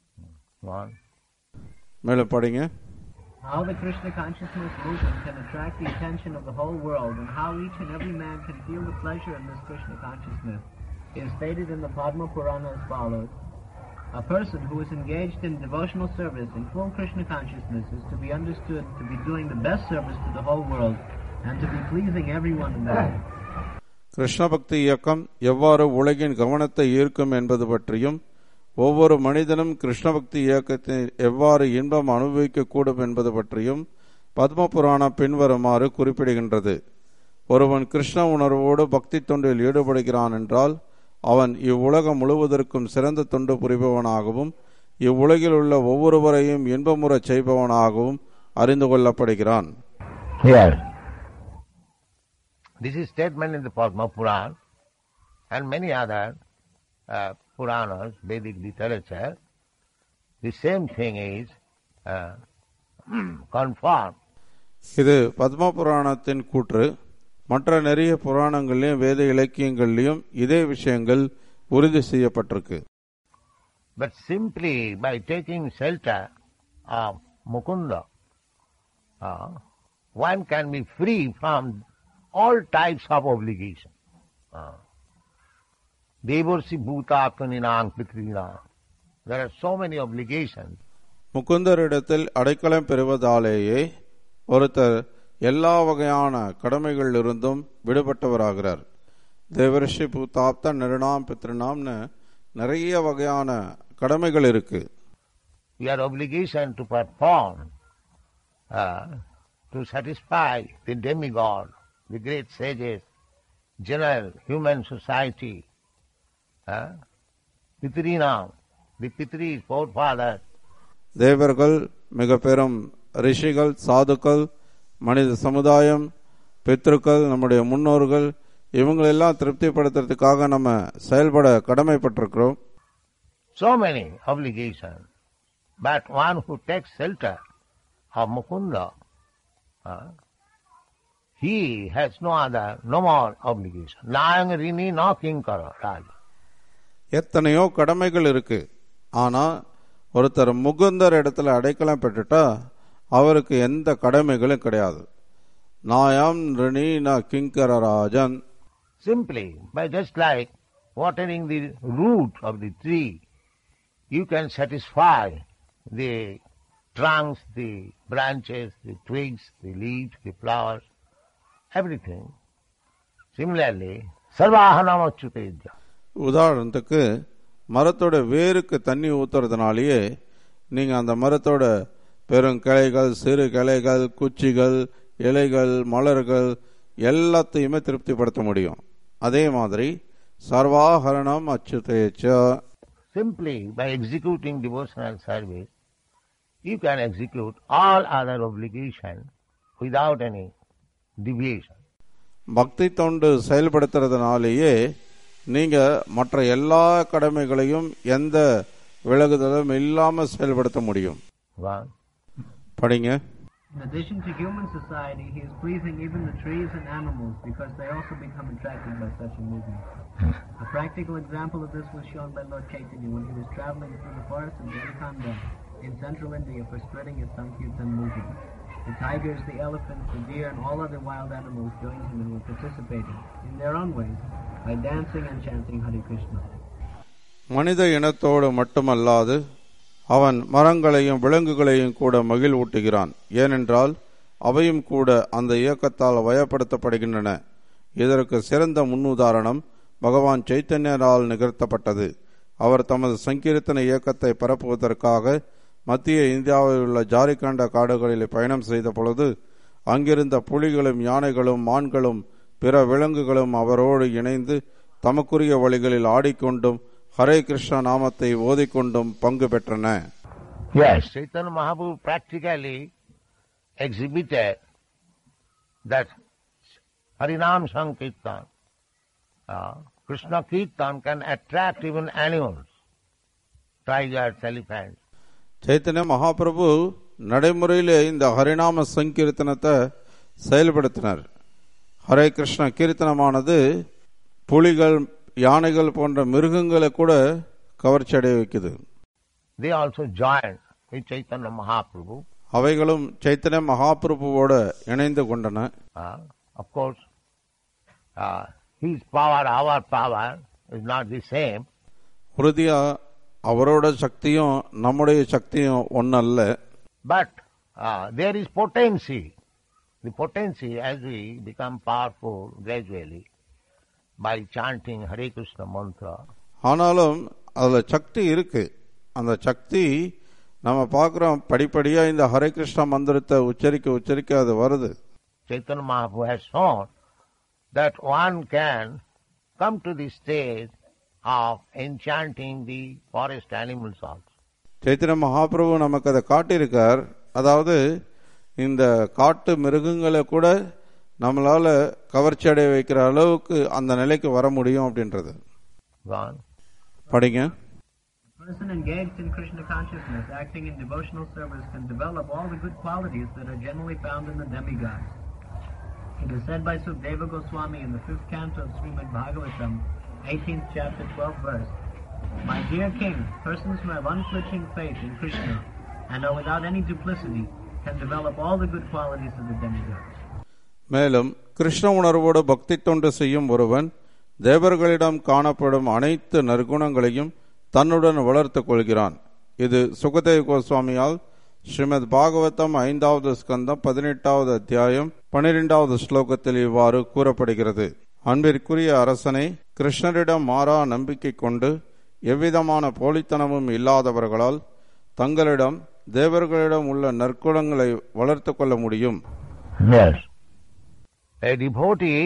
மேலும் படிங்க. How the Krishna consciousness movement can attract the attention of the whole world, and how each and every man can feel the pleasure of this Krishna consciousness is stated in the Padma Purana as follows. A person who is engaged in devotional service in full Krishna consciousness is to be understood to be doing the best service to the whole world and to be pleasing everyone in that. Krishna பக்தி இயக்கம் எவ்வாறு உலகின் கவனத்தை ஈர்க்கும் என்பது பற்றியும், ஒவ்வொரு மனிதனும் கிருஷ்ண பக்தி இயக்கத்தை எவ்வாறு இன்பம் அனுபவிக்க கூடும் என்பது பற்றியும் பத்ம புராணம் பின்வருமாறு குறிப்பிடுகின்றது. ஒருவன் கிருஷ்ண உணர்வோடு பக்தி தொண்டில் ஈடுபடுகிறான் என்றால் அவன் இவ்வுலகம் முழுவதற்கும் சிறந்த தொண்டு புரிபவனாகவும் இவ்வுலகில் உள்ள ஒவ்வொருவரையும் இன்பமுறச் செய்பவனாகவும் அறிந்து கொள்ளப்படுகிறான். Here, this is statement in the Padma Purana and many other uh, Puranas, Vedic literature. The same thing is uh, confirmed. இது பத்ம புராணத்தின் கூற்று. மற்ற நிறைய புராணங்களிலும் வேத இலக்கியங்களிலும் இதே விஷயங்கள் உறுதி செய்யப்பட்டிருக்கு. But simply by taking shelter of Mukunda, uh, one can be free from all types of obligation. Uh, Devarsi bhutaatmaninam pitrinam. There are so many obligations. முகுந்தரிடத்தில் அடைக்கலம் பெறுவதாலேயே ஒருத்தர் எல்லா வகையான கடமைகளிலிருந்தும் விடுபட்டவராகிறார். தேவரிஷி பூதாப்த நிருணாம் பித்ருநாம்னு நிறைய வகையான கடமைகள் இருக்கு. We are obligation to perform uh, to satisfy the demigod, the great sages, general human society, uh, Pitrinam, the Pitris, forefathers. தேவர்கள், மிக பெரும் ரிஷிகள், சாதுக்கள், மனித சமுதாயம், பித்ருக்கள், நம்முடைய முன்னோர்கள், இவங்களெல்லாம் திருப்திப்படுத்துறதுக்காக நம்ம செயல்பட கடமைப்பட்டிருக்கிறோம். So many obligations, but one who takes shelter of Mukunda, uh, he has no other, no more obligation. Nayang rini no kinkara raja. எத்தனையோ கடமைகள் இருக்கு. ஆனா ஒருத்தர் முகுந்தர் இடத்துல அடைக்கலம் பெற்றுட்டா அவருக்கு எந்த கடமைகளும் கிடையாது. நாயம் ரிணி ந கிங்கரராஜன். Simply by just like watering the root of the tree, you can satisfy the trunks, the branches, the twigs, the leaves, the flowers, everything. Similarly, sarvahanam achyutedya. உதாரணத்துக்கு மரத்தோட வேருக்கு தண்ணி ஊத்துறதுனாலேயே நீங்க அந்த மரத்தோட பெரும் கிளைகள், சிறு கிளைகள், குச்சிகள், இலைகள், மலர்கள் எல்லாத்தையுமே திருப்திப்படுத்த முடியும். அதே மாதிரி சர்வாஹரணம் அச்சுதேச்ச. Simply by executing devotional service, you can execute all other obligations without any deviation. பக்தி தொண்டு செயல்படுத்துறதுனாலேயே நீங்க மற்ற எல்லா கடமைகளையும் எந்த விலகுதலும் இல்லாம செயல்படுத்த முடியும். படிங்க. In addition to human society, he is pleasing even the trees and animals because they also become attracted by such a movement. A practical example of this was shown by Lord Chaitanya when he was traveling through the forest of Jharkhand in central India for spreading his Sankirtan movement. The tigers, the elephants, the deer and all other wild animals joined him and were participating in their own ways by dancing and chanting Hare Krishna. மனித இனத்தோடு மட்டுமல்லாது அவன் மரங்களையும் விலங்குகளையும் கூட மகிழ்வூட்டுகிறான். ஏனென்றால் அவையும் கூட அந்த இயக்கத்தால் வயப்படுத்தப்படுகின்றன. இதற்கு சிறந்த முன்னுதாரணம் பகவான் சைத்தன்யரால் நிகழ்த்தப்பட்டது. அவர் தமது சங்கீர்த்தன இயக்கத்தை பரப்புவதற்காக மத்திய இந்தியாவில் உள்ள ஜாரிகண்ட காடுகளில் பயணம் செய்த பொழுது அங்கிருந்த புலிகளும் யானைகளும் மான்களும் பிற விலங்குகளும் அவரோடு இணைந்து தமக்குரிய வழிகளில் ஆடிக்கொண்டும் ஹரே கிருஷ்ண நாமத்தை ஓதிக்கொண்டும் பங்கு பெற்றன. Yes, Chaitanya Mahaprabhu practically exhibited that Harinam Sankirtan, uh, Krishna Kirtan can attract even animals, tigers, elephants. Chaitanya Mahaprabhu நடைமுறையிலே இந்த ஹரிநாம சங்கீர்த்தனத்தை செயல்படுத்தினார். ஹரே கிருஷ்ண கீர்த்தனமானது புலிகள், யானைகள் போன்ற மிருகங்களை கூட கவர்ச்சி அடைய வைக்குது. They also joined with Chaitanya Mahaprabhu. அவைகளும் சைத்தன்ய மகாபிரபுவோட இணைந்து கொண்டன. Uh, of course, uh, his power, our power is not the same. உறுதியா அவரோட சக்தியும் நம்முடைய சக்தியும் ஒன்னல்ல. But uh, there is potency. The potency as we become powerful gradually by chanting Hare Krishna mantra. ஆனாலும் அதுல சக்தி இருக்கு. அந்த சக்தி நம்ம பார்க்கிறோம் படிப்படியா இந்த ஹரே கிருஷ்ண மந்திரத்தை உச்சரிக்க உச்சரிக்க அது வருது. Chaitanya Mahaprabhu has shown that one can come to the stage of enchanting the forest animals also. Chaitanya Mahaprabhu நமக்கு அதை காட்டியிருக்கார். அதாவது இந்த காட்டு மிருகங்களை கூட நம்மளால கவர்ச்சி அடைய வைக்கிற அளவுக்கு அந்த நிலைக்கு வர முடியும் அப்படின்றது. படிங்க. A person engaged in Krishna consciousness, acting in devotional service, can develop all the good qualities that are generally found in the demigods. It is said by Sukadeva Goswami in the fifth canto of Srimad Bhagavatam, eighteenth chapter, twelfth verse, "My dear king, persons who have unflinching faith in Krishna and are without any duplicity can develop all the good qualities of the demigods." மேலும் கிருஷ்ண உணர்வோடு பக்தி தொண்டு செய்யும் ஒருவன் தேவர்களிடம் காணப்படும் அனைத்து நற்குணங்களையும் தன்னுடன் வளர்த்துக் கொள்கிறான். இது சுகதேவ் கோஸ்வாமியால் ஸ்ரீமத் பாகவதம் ஐந்தாவது ஸ்கந்தம் பதினெட்டாவது அத்தியாயம் பனிரெண்டாவது ஸ்லோகத்தில் இவ்வாறு கூறப்படுகிறது. அன்பிற்குரிய அரசனை, கிருஷ்ணரிடம் மாறா நம்பிக்கை கொண்டு எவ்விதமான போலித்தனமும் இல்லாதவர்களால் தங்களிடம் தேவர்களிடம் உள்ள நற்குணங்களை வளர்த்துக் கொள்ள முடியும். Yes. A devotee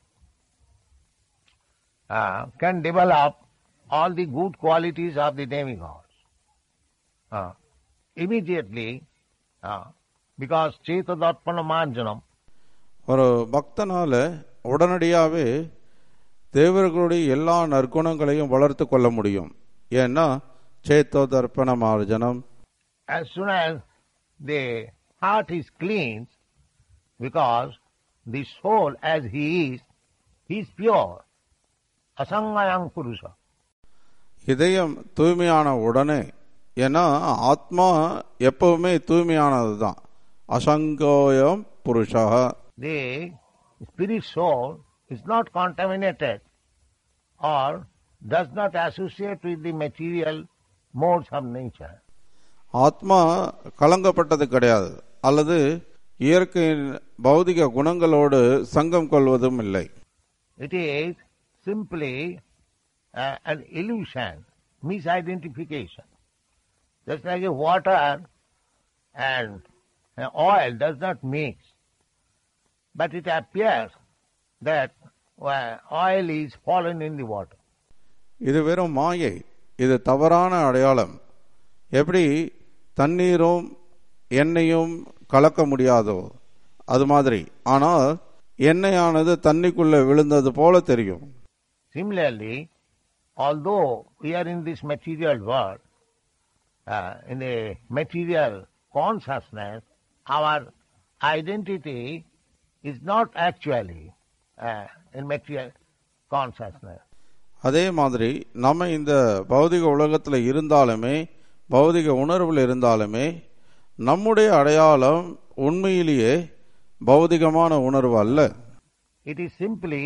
uh, can develop all the good qualities of the demigods uh, immediately uh, because Cetadarpana Marjanam. ஒரு பக்தனால உடனடியாகவே தேவர்களுடைய எல்லா நற்குணங்களையும் வளர்த்து கொள்ள முடியும். ஏன்னா சேத்தோதர்ப்பண மார்ஜனம். As soon as the heart is cleansed, because the soul as he is, he is pure. Asangayam Purusha. இதயம் தூய்மையான உடனே, ஏன்னா ஆத்மா எப்பவுமே தூய்மையானது தான். அசங்கோயம் புருஷா. The spirit soul is not contaminated or does not associate with the material modes of nature. ஆத்மா கலங்கப்பட்டது கிடையாது, அல்லது இயற்கையின் பௌதிக குணங்களோடு சங்கம் கொள்வதும் இல்லை. It is simply uh, an illusion, misidentification. Just like a water and uh, oil does not mix, but it appears that uh, oil is fallen in the water. இது வெறும் மாயை, இது தவறான அடையாளம். எப்படி தண்ணீரும் எண்ணெயும் கலக்க முடியாதோ அது மாதிரி, ஆனால் எண்ணெயானது தண்ணிக்குள்ள விழுந்தது போல தெரியும். Similarly, although we are in this material world, uh, in the material consciousness, our identity is not actually uh, in material consciousness. அதே மாதிரி நம்ம இந்த பௌதிக உலகத்தில் இருந்தாலுமே, பௌதிக உணர்வில் இருந்தாலுமே, நம்முடைய அடையாளம் உண்மையிலேயே பௌதிகமான உணர்வு அல்ல. It is simply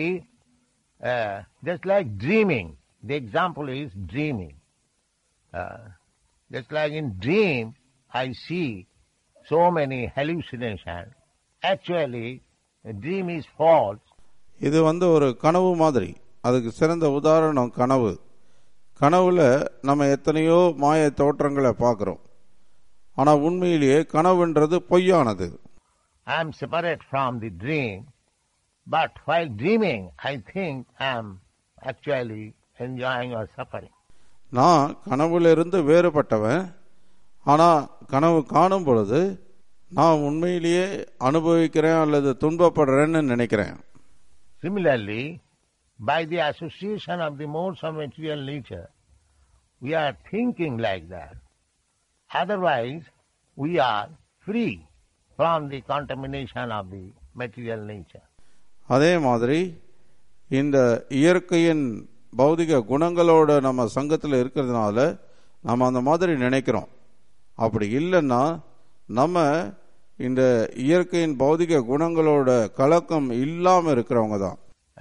uh, just like dreaming. The example is dreaming. Uh, just like in dream, I see so many hallucinations. Actually, a dream is false. இது வந்து ஒரு கனவு மாதிரி. அதுக்கு சிறந்த உதாரணம் கனவு. கனவுல நம்ம எத்தனையோ மாய தோற்றங்களை பார்க்கிறோம். ஆனா உண்மையிலேயே கனவுன்றது பொய்யானது. I am separate from the dream, but while dreaming, I think I am actually enjoying or suffering. நான் கனவுலிருந்து வேறுபட்டவன், ஆனா கனவு காணும் பொழுது நான் உண்மையிலேயே அனுபவிக்கிறேன் அல்லது துன்பப்படுறேன்னு நினைக்கிறேன். Similarly, by the association of the modes of material nature, we are thinking like that. Otherwise, we are free from the contamination of the material nature. அதே மாதிரி இந்த இயற்கையின் பௌதிக குணங்களோட நம்ம சங்கத்தில் இருக்கிறதுனால நம்ம அந்த மாதிரி நினைக்கிறோம். அப்படி இல்லைன்னா நம்ம இந்த இயற்கையின் பௌதிக குணங்களோட கலக்கம் இல்லாம இருக்கிறவங்க தான்.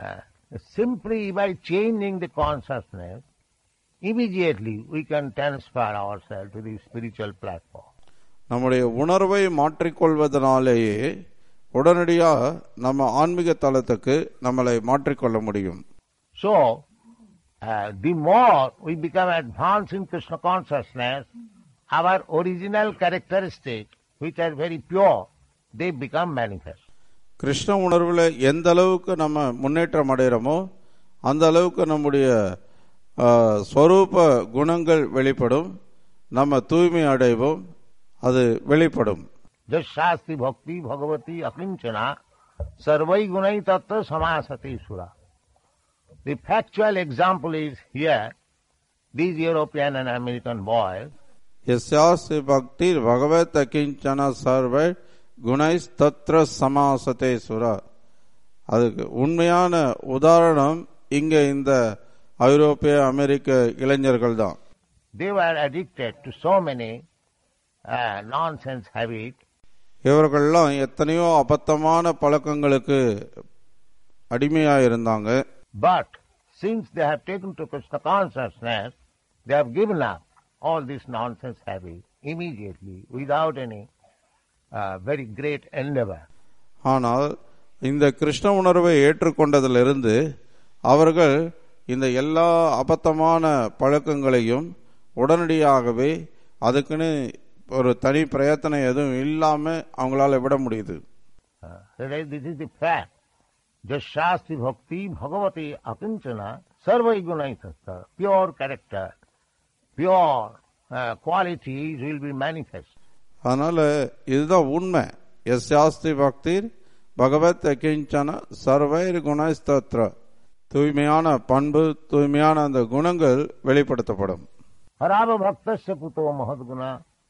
Simply by changing the consciousness, immediately we can transfer ourselves to the spiritual platform. நம்முடைய உணர்வை மாற்றிக்கொள்வதனாலேயே உடனடியாக நம்ம ஆன்மீக தளத்துக்கு நம்மளை மாற்றிக்கொள்ள முடியும். So, uh, the more we become advanced in Krishna consciousness, our original characteristics, which are very pure, they become manifest. Krishna உணர்வில் எந்த அளவுக்கு நம்ம முன்னேற்றம் அடைகிறோமோ அந்த அளவுக்கு நம்முடைய ஸ்வரூப குணங்கள் வெளிப்படும், நம்ம தூய்மை அடைவோம், அது வெளிப்படும். ஜஸ்யாஸ்தி பக்தி பகவதி அகிஞ்சனா சர்வை குணை தத்ர சமாசதி சுரா. The factual example is here, these European and American boys. யஸ்யாஸ்தி பக்தி பகவத் அகிஞ்சனா சர்வை குணை தத்ர சமாசதே சுரா. அதுக்கு உண்மையான உதாரணம் இங்க இந்த ஐரோப்பிய அமெரிக்க இளைஞர்கள் தான். They were addicted to so many uh, nonsense habits. இவர்கள்லாம் எத்தனையோ அபத்தமான பழக்கங்களுக்கு அடிமையாக இருந்தாங்க. But since they have taken to Krishna consciousness, they have given up all this nonsense habits immediately without any uh, very great endeavor. ஆனால் இந்த கிருஷ்ண உணர்வை ஏற்றுக்கொண்டதிலிருந்து அவர்கள் இந்த எல்லா அபத்தமான பழக்கங்களையும் உடனடியாகவே அதுக்குன்னு ஒரு தனி பிரயத்தனம் எதுவும் இல்லாம அவங்களால விட முடியுது. This is the fact. Jashyasti bhakti bhagavati akinchana sarvai gunai tattva. Pure character, pure uh, qualities will be manifest. அதனால இதுதான் உண்மை. யஸ்யாஸ்தி பக்தி பகவத் அகிஞ்சன சர்வைர் குணஸ்தத்ர. தூய்மையான பண்பு, தூய்மையான அந்த குணங்கள் வெளிப்படுத்தப்படும். Harava bhaktasya puto mahadguna.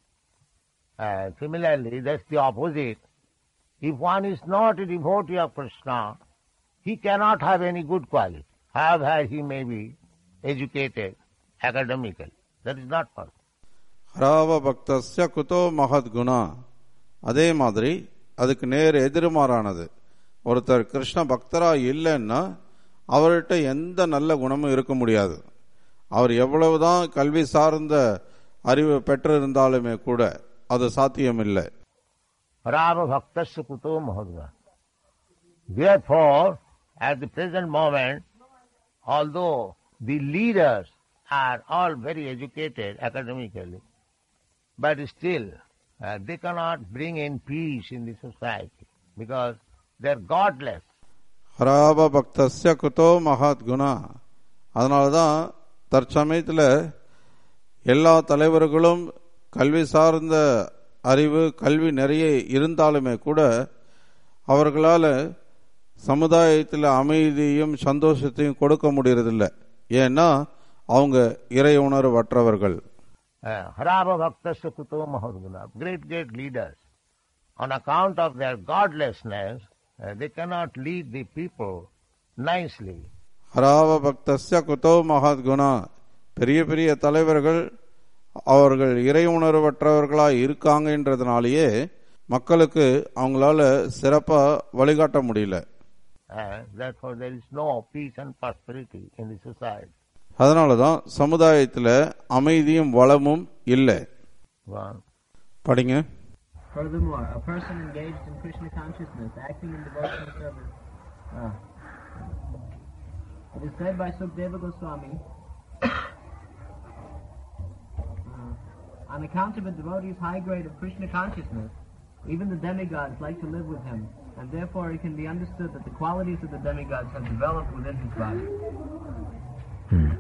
Uh, similarly, that's the opposite. If one is not a devotee of Krishna, he cannot have any good quality, however he may be educated academically. That is not possible. ஹராவ பக்தஸ்ய குதோ மகத்குணா. அதே மாதிரி அதுக்கு நேர் எதிர்மாறானது. ஒருத்தர் கிருஷ்ண பக்தரா இல்லைன்னா அவர்கிட்ட எந்த நல்ல குணமும் இருக்க முடியாது. அவர் எவ்வளவுதான் கல்வி சார்ந்த அறிவு பெற்றிருந்தாலுமே கூட அது சாத்தியம் இல்லை. Rama bhaktasya kuto mahadguna. Therefore, at the present moment, although the leaders are all very educated academically, but still uh, they cannot bring in peace in the society because they are godless. ஹராப பக்தஸ்ய குதோ மகத்குணா. அதனால்தான் தற்சமயத்தில் எல்லா தலைவர்களும் கல்வி சார்ந்த அறிவு கல்வி நிறைய இருந்தாலுமே கூட அவர்களால் சமுதாயத்தில் அமைதியும் சந்தோஷத்தையும் கொடுக்க முடியறதில்லை. ஏன்னா அவங்க இறை உணர்வற்றவர்கள். Harava bhaktasya kuto mahadguna. Great, great leaders, on account of their godlessness, uh, they cannot lead the people nicely. ஹராவ பக்தஸ்ய குதோ மகத்குணா. பெரிய பெரிய தலைவர்கள் அவர்கள் இறை உணர்வற்றவர்களாக இருக்காங்கன்றதுனாலேயே மக்களுக்கு அவங்களால சிறப்பா வழிகாட்ட முடியல. அதனாலதான் சமுதாயத்தில் அமைதியும் வளமும் இல்லை. படிங்க. Furthermore, a person engaged in Krishna consciousness, acting in devotional service. Ah. It is said by Sukadeva Goswami, on account of a devotee's high grade of Krishna consciousness, even the demigods like to live with him, and therefore it can be understood that the qualities of the demigods have developed within his body. Hmm.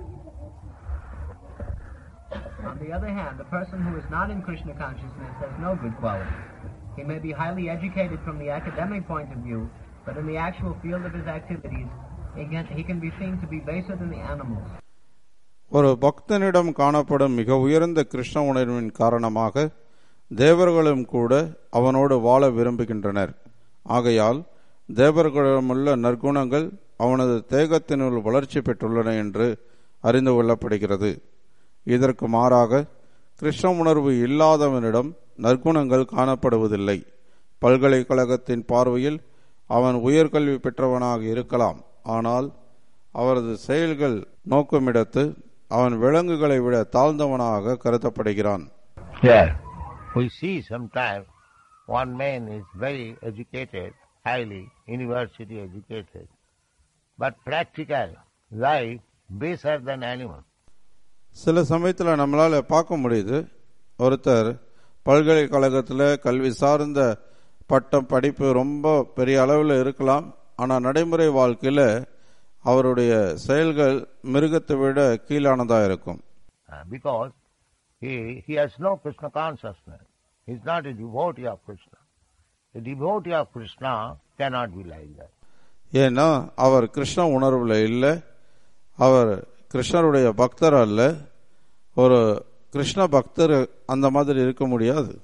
On the other hand, the person who is not in Krishna consciousness has no good qualities. He may be highly educated from the academic point of view, but in the actual field of his activities, he can, he can be seen to be baser than the animals. ஒரு பக்தனிடம் காணப்படும் மிக உயர்ந்த கிருஷ்ண உணர்வின் காரணமாக தேவர்களும் கூட அவனோடு வாழ விரும்புகின்றனர். ஆகையால் தேவர்களிடமுள்ள நற்குணங்கள் அவனது தேகத்தினுள் வளர்ச்சி பெற்றுள்ளன என்று அறிந்து கொள்ளப்படுகிறது. இதற்கு மாறாக கிருஷ்ண உணர்வு இல்லாதவனிடம் நற்குணங்கள் காணப்படுவதில்லை. பல்கலைக்கழகத்தின் பார்வையில் அவன் உயர்கல்வி பெற்றவனாக இருக்கலாம், ஆனால் அவரது செயல்கள் நோக்குமிடத்து அவன் விலங்குகளை விட தாழ்ந்தவனாக கருதப்படுகிறான். Yeah. We see sometimes one man is very educated, highly university educated, but practical life baser than animal. சில சமயத்தில் நம்மளால பார்க்க முடியுது, ஒருத்தர் பல்கலைக்கழகத்தில் கல்வி சார்ந்த பட்டம் படிப்பு ரொம்ப பெரிய அளவில் இருக்கலாம். ஆனால் நடைமுறை வாழ்க்கையில் அவருடைய செயல்கள் மிருகத்தை விட கீழானதாக இருக்கும். Because he, he has no Krishna consciousness. He is not a devotee of Krishna. A devotee of Krishna cannot be like that. ஏன்னா அவர் கிருஷ்ண உணர்வுல இல்லை, அவர் கிருஷ்ணருடைய பக்தர் அல்ல. ஒரு கிருஷ்ண பக்தர் அந்த மாதிரி இருக்க முடியாது.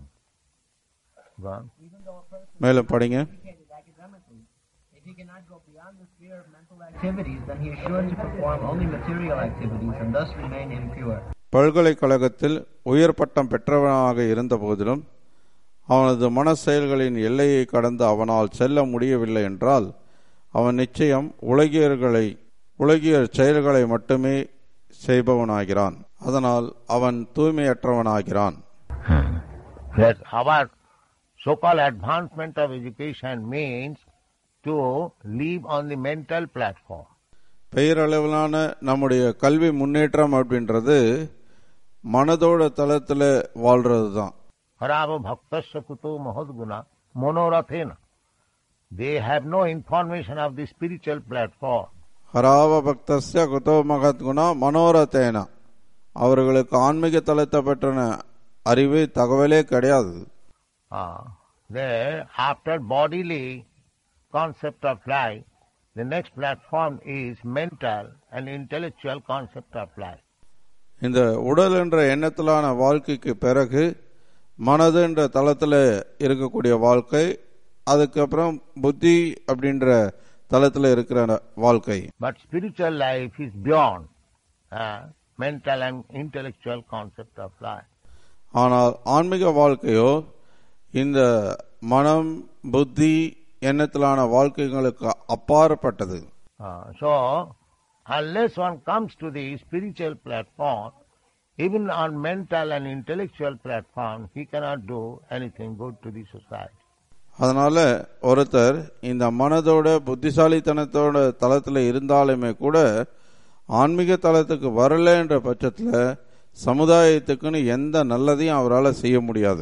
மேலும் படிங்க. If he cannot go beyond the sphere of mental activities, then he is sure to perform only material activities and thus remain impure. பல்கலைக்கழகத்தில் உயர் பட்டம் பெற்றவனாக இருந்த போதிலும் அவனது மன செயல்களின் எல்லையை கடந்து அவனால் செல்ல முடியவில்லை என்றால் அவன் நிச்சயம் உலகியர்களை உலகிய செயல்களை மட்டுமே செய்பவனாகிறான். அதனால் அவன் தூய்மையற்றவனாகிறான். That our so-called advancement of education means to live on the mental platform. பெயரளவிலான நம்முடைய கல்வி முன்னேற்றம் அப்படின்றது மனதோட தளத்துல வாழ்றது தான். Harava bhaktasya kuto mahadguna monorathena. They have no information of the spiritual platform. ஹராவ பக்தஸ்ய குதோ மகத்குணா மனோரதேனா. அவர்களுக்கு ஆன்மீக தளத்தை பற்றின அறிவு தகவலே கிடையாது. Uh, there, after bodily concept of life, the next platform is mental and intellectual concept of life. இந்த உடல் என்ற எண்ணத்திலான வாழ்க்கைக்கு பிறகு மனது என்ற தளத்தில் இருக்கக்கூடிய வாழ்க்கை, அதுக்கப்புறம் புத்தி அப்படின்ற தளத்தில் இருக்கிற வாழ்க்கை. But spiritual life is beyond uh, mental and intellectual concept of life. ஆனால் ஆன்மீக வாழ்க்கையோ இந்த மனம் புத்தி எண்ணத்திலான வாழ்க்கைகளுக்கு அப்பாற்பட்டது. Uh, so, unless one comes to the spiritual platform, even on mental and intellectual platform, he cannot do anything good to the society. அதனால ஒருத்தர் இந்த மனதோட புத்திசாலித்தனத்தோட தளத்தில் இருந்தாலுமே கூட ஆன்மீக தளத்துக்கு வரல என்ற பட்சத்தில் சமுதாயத்துக்குன்னு எந்த நல்லதையும் அவரால் செய்ய முடியாது.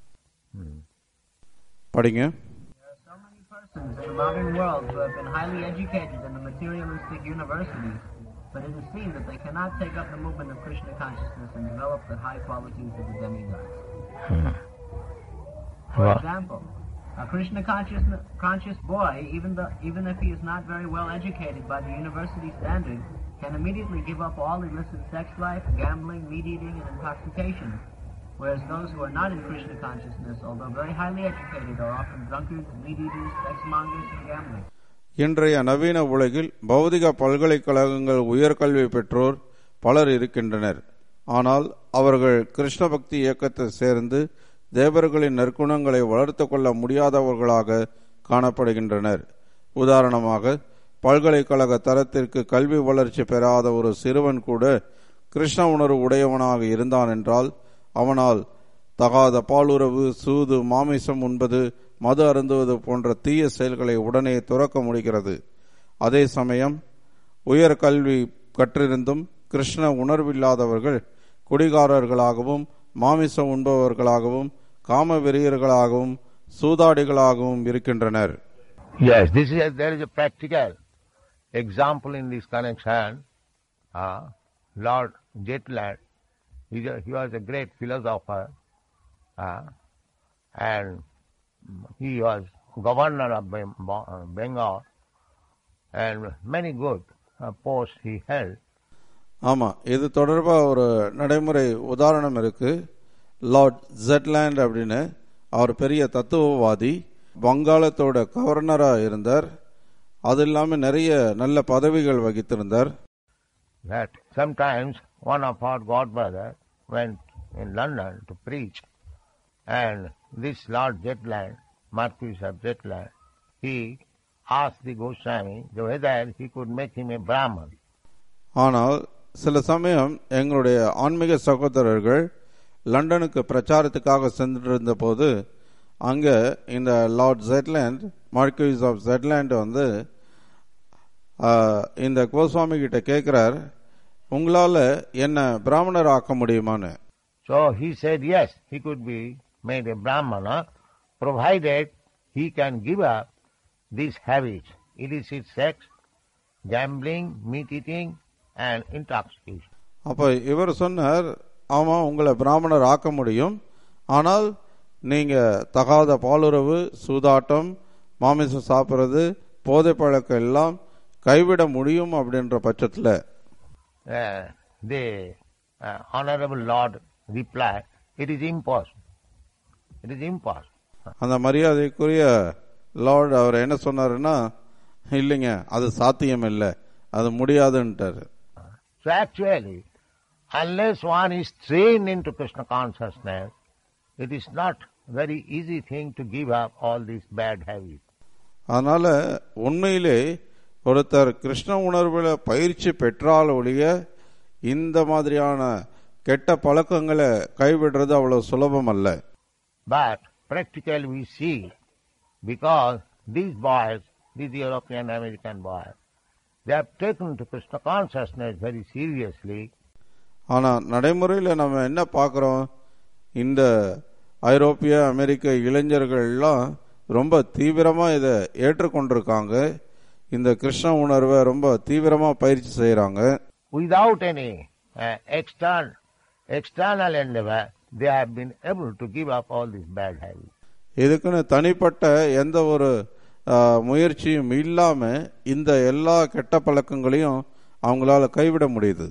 படிங்க. In the modern world who have been highly educated in the materialistic universities, but it is seen that they cannot take up the movement of Krishna consciousness and develop the high qualities of the demigods. Hmm. For Well. example, a Krishna conscious, conscious boy, even, the, even if he is not very well educated by the university standard, can immediately give up all illicit sex life, gambling, meat eating, and intoxication. Whereas those who are not in Krishna consciousness, although very highly educated, are often drunkards, meat eaters, sexmongers, and gamblers. இன்றைய நவீன உலகில் பௌதிக பல்கலைக்கழகங்கள் உயர்கல்வி பெற்றோர் பலர் இருக்கின்றனர். ஆனால் அவர்கள் கிருஷ்ண பக்தி இயக்கத்தை சேர்ந்து தேவர்களின் நற்குணங்களை வளர்த்து கொள்ள முடியாதவர்களாக காணப்படுகின்றனர். உதாரணமாக, பல்கலைக்கழக தரத்திற்கு கல்வி வளர்ச்சி பெறாத ஒரு சிறுவன் கூட கிருஷ்ண உணர்வு உடையவனாக இருந்தான் என்றால் அவனால் தகாத பாலுறவு, சூது, மாமிசம் உண்பது, மது அருந்துவது போன்ற தீய செயல்களை உடனே துறக்க முடிகிறது. அதே சமயம் உயர் கல்வி கற்றிருந்தும் கிருஷ்ண உணர்வில்லாதவர்கள் குடிகாரர்களாகவும் மாமிசம் உண்பவர்களாகவும் காம வெறியர்களாகவும் சூதாடிகளாகவும் இருக்கின்றனர். Yes, this is a, there is a practical example in this connection. Uh, Lord Jetland, he, he was a great philosopher, uh, and he was governor of Bengal, and many good uh, posts he held. ஆமா, இது தொடர்பாக ஒரு நடைமுறை உதாரணம் இருக்கு. Lord ஜெட்லேண்ட் அப்படின்னு அவர் பெரிய தத்துவவாதி, வங்காளத்தோட கவர்னரா இருந்தார். அது இல்லாம நிறைய நல்ல பதவிகள் வகித்திருந்தார். That sometimes one of our godbrother went in London to preach, and this Lord Jetland, Marquis of Jetland, he asked the Goswami whether he could make him a Brahman. ஆனால் சில சமயம் எங்களுடைய ஆன்மீக சகோதரர்கள் லண்டனுக்கு பிரச்சாரத்துக்காக சென்றிருந்த போது அங்க இந்த lord Zetland, marquess of Zetland வந்து இந்த கோஸ்வாமி கிட்ட கேட்கிறார், உங்களால என்ன பிராமணர் ஆக்க முடியுமான்னு. So he said yes, he could be made a Brahmana, provided he can give up these habits, illicit sex, gambling, meat eating and intoxication. அப்ப இவர் சொன்னார், ஆமா உங்களை பிராமணர் ஆக்க முடியும், ஆனால் நீங்க தகாத பாலுறவு, சூதாட்டம், மாமிசம் சாப்பிட்றது, போதை பழக்கம் எல்லாம் கைவிட முடியும் அப்படின்ற பட்சத்தில் the uh, honorable Lord replied, it is impossible. It is impossible. அந்த மரியாதைக்குரிய லார்ட் அவர் என்ன சொன்னாருன்னா, இல்லைங்க அது சாத்தியம் இல்லை, அது முடியாதுன்ட்டாரு. So actually, unless one is trained into Krishna consciousness, it is not very easy thing to give up all these bad habits. அதனால உண்மையிலே ஒருத்தர் கிருஷ்ண உணர்வுல பயிற்சி பெற்றால் ஒழிய இந்த மாதிரியான கெட்ட பழக்கங்களை கைவிடுறது அவ்வளவு சுலபம் அல்ல. But practically we see, because these boys, these European American boys, they have taken to Krishna consciousness very seriously. ஆனா நடைமுறையில் நம்ம என்ன பார்க்கிறோம், இந்த ஐரோப்பிய அமெரிக்க இளைஞர்கள் எல்லாம் ரொம்ப தீவிரமா இதை ஏற்றுக்கொண்டிருக்காங்க, இந்த கிருஷ்ண உணர்வை ரொம்ப தீவிரமா பயிற்சி செய்யறாங்க. Without any uh, external external endeavor, they have been able to give up all these bad habits. இதுக்குன்னு தனிப்பட்ட எந்த ஒரு முயற்சியும் இல்லாம இந்த எல்லா கெட்ட பழக்கங்களையும் அவங்களால கைவிட முடியுது.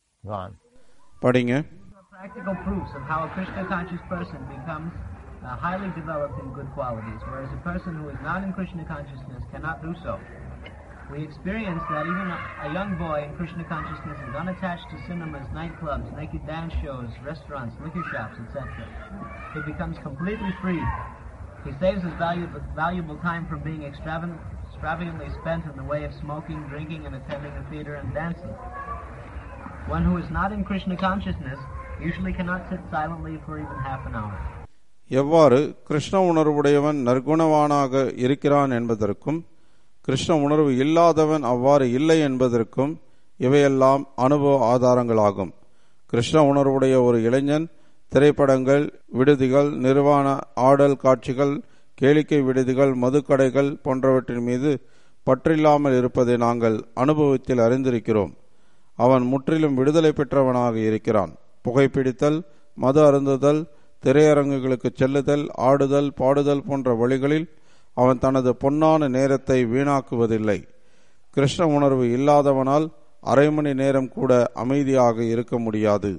படிங்க. Practical proofs of how a Krishna conscious person becomes uh, highly developed in good qualities, whereas a person who is not in Krishna consciousness cannot do so. We experience that even a, a young boy in Krishna consciousness is unattached to cinemas, nightclubs, naked dance shows, restaurants, liquor shops, et cetera. He becomes completely free. He saves his valuable, valuable time from being extravagant, extravagantly spent in the way of smoking, drinking, and attending a theater and dancing. One who is not in Krishna consciousness usually cannot sit silently for even half an hour. எவ்வாறு கிருஷ்ண உணர்வுடையவன் நற்குணவானாக இருக்கிறான் என்பதற்கும் கிருஷ்ண உணர்வு இல்லாதவன் அவ்வாறு இல்லை என்பதற்கும் இவையெல்லாம் அனுபவ ஆதாரங்களாகும். கிருஷ்ண உணர்வுடைய ஒரு இளைஞன் திரைப்படங்கள், விடுதிகள், நிர்வாண ஆடல் காட்சிகள், கேளிக்கை விடுதிகள், மதுக்கடைகள் போன்றவற்றின் மீது பற்றில்லாமல் இருப்பதை நாங்கள் அனுபவத்தில் அறிந்திருக்கிறோம். அவன் முற்றிலும் விடுதலை பெற்றவனாக இருக்கிறான். புகைப்பிடித்தல், மது அருந்துதல், திரையரங்குகளுக்கு செல்லுதல், ஆடுதல், பாடுதல் போன்ற வழிகளில் அவன் தனது பொன்னான நேரத்தை வீணாக்குவதில்லை. கிருஷ்ண உணர்வு இல்லாதவனால் அரை மணி நேரம் கூட அமைதியாக இருக்க முடியாது.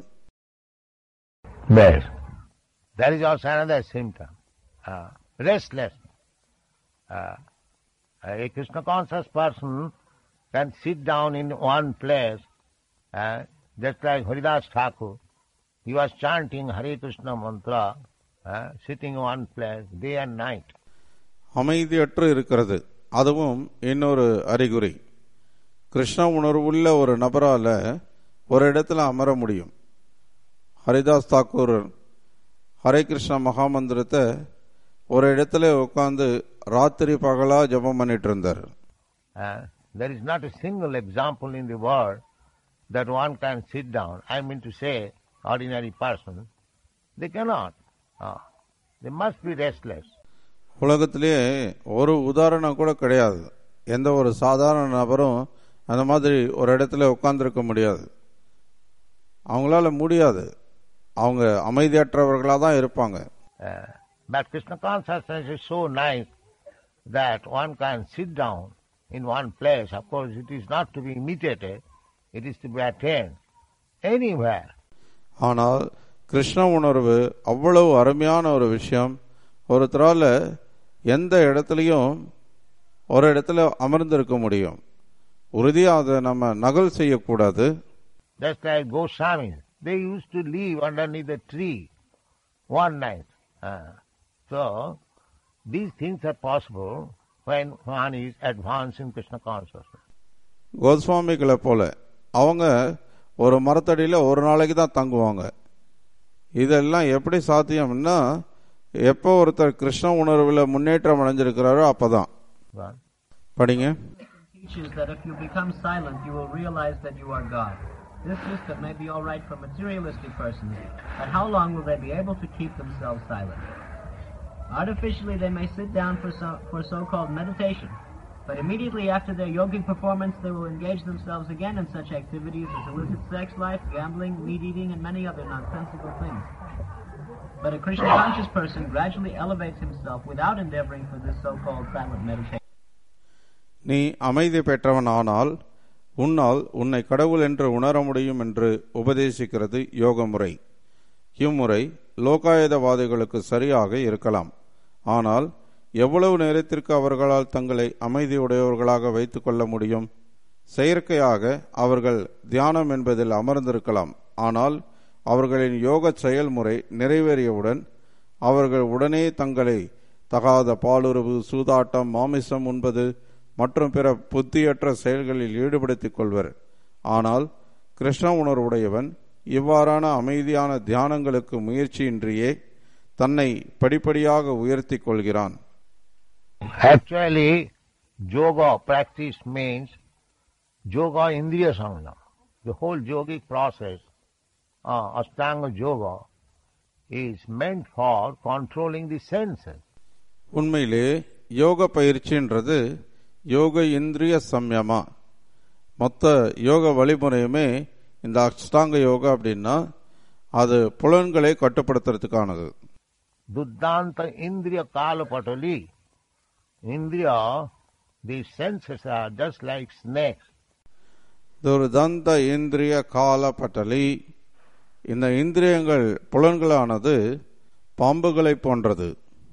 Yes. That is also another symptom. Uh, restless. Uh, a Krishna conscious person can sit down in one place, uh, just like Haridas Thakur. He was chanting Hare Krishna mantra, uh, sitting in one place day and night. அமைதியற்று இருக்கிறது, அதுவும் இன்னொரு அறிகுறி. கிருஷ்ண உணர்வுள்ள ஒரு நபரால ஒரு இடத்துல அமர முடியும். ஹரிதாஸ் தாக்கூர் ஹரே கிருஷ்ண மகாமந்திரத்தை ஒரு இடத்துல உட்கார்ந்து ராத்திரி பகலா ஜபம் பண்ணிட்டு இருந்தார். There is not a single example in the world that one can sit down. I mean to say, ordinary person, they cannot. Uh, they must be restless. உலகத்திலேயே ஒரு உதாரணம் கூட கிடையாது. எந்த ஒரு சாதாரண நபரும் அந்த மாதிரி ஒரு இடத்துல உட்கார்ந்துருக்க முடியாது. அவங்களால முடியாது. அவங்க அமைதியற்றவர்களாக தான் இருப்பாங்க. But Krishna consciousness is so nice that one can sit down in one place. Of course, it is not to be imitated. It is to be attained anywhere. ஆனால் கிருஷ்ண உணர்வு அவ்வளவு அருமையான ஒரு விஷயம். ஒருத்தரால எந்த இடத்துலையும் ஒரு இடத்துல அமர்ந்திருக்க முடியும். உறுதியா அதை நம்ம நகல் செய்யக்கூடாது. Just like Goswami, they used to live underneath a tree one night. Uh, so these things are possible when one is advanced in Krishna consciousness. கோஸ்வாமிகளை போல அவங்க ஒரு மரத்தடியில ஒரு நாளைக்கு தான் தங்குவாங்க. இதெல்லாம் எப்படி சாத்தியம்னா எப்போ ஒருத்தர் கிருஷ்ண உணர்வுல முன்னேற்றம் அடைஞ்சிருக்கிறாரோ அப்பதான். படிங்க. Teaches that if you become silent, you will realize that you are God. This system may be all right for materialistic persons, but how long will they be able to keep themselves silent? Artificially, they may sit down for, so, for so-called meditation, but immediately after their yogic performance, they will engage themselves again in such activities as illicit sex life, gambling, meat-eating, and many other nonsensical things. But a Krishna-conscious person gradually elevates himself without endeavoring for this so-called silent meditation. நீ அமைதி பெற்றவனானால் உன்னால் உன்னை கடவுள் என்று உணர முடியும் என்று உபதேசிக்கிறது யோக முறை. இம்முறை லோகாயதவாதிகளுக்கு சரியாக இருக்கலாம். ஆனால் எவ்வளவு நேரத்திற்கு அவர்களால் தங்களை அமைதியுடையவர்களாக வைத்துக் கொள்ள முடியும்? செயற்கையாக அவர்கள் தியானம் என்பதில் அமர்ந்திருக்கலாம். ஆனால் அவர்களின் யோக செயல்முறை நிறைவேறியவுடன் அவர்கள் உடனே தங்களை தகாத பாலுறவு, சூதாட்டம், மாமிசம் உண்பது மற்றும் பிற புத்தியற்ற செயல்களில் ஈடுபடுத்திக் கொள்வர். ஆனால் கிருஷ்ண உணர்வுடையவன் இவ்வாறான அமைதியான தியானங்களுக்கு முயற்சியின்றியே தன்னை படிப்படியாக உயர்த்திக் கொள்கிறான். Actually, yoga practice means yoga indriya samyam. The whole yogic process, uh, Ashtanga yoga, is meant for controlling the senses. உண்மையிலே யோக பயிற்சின்றது யோக இந்திரிய சம்யமா. மொத்த யோக வழிமுறையுமே இந்த அஷ்டாங்க யோகா அப்படின்னா அது புலன்களை கட்டுப்படுத்துறதுக்கானது. Duddanta indriya kala patali. Indriya, the senses are just like snakes. துர்தந்த இந்திரிய கால பட்டலி. இந்த இந்திரியங்கள் புலன்களானது பாம்புகளை போன்றது.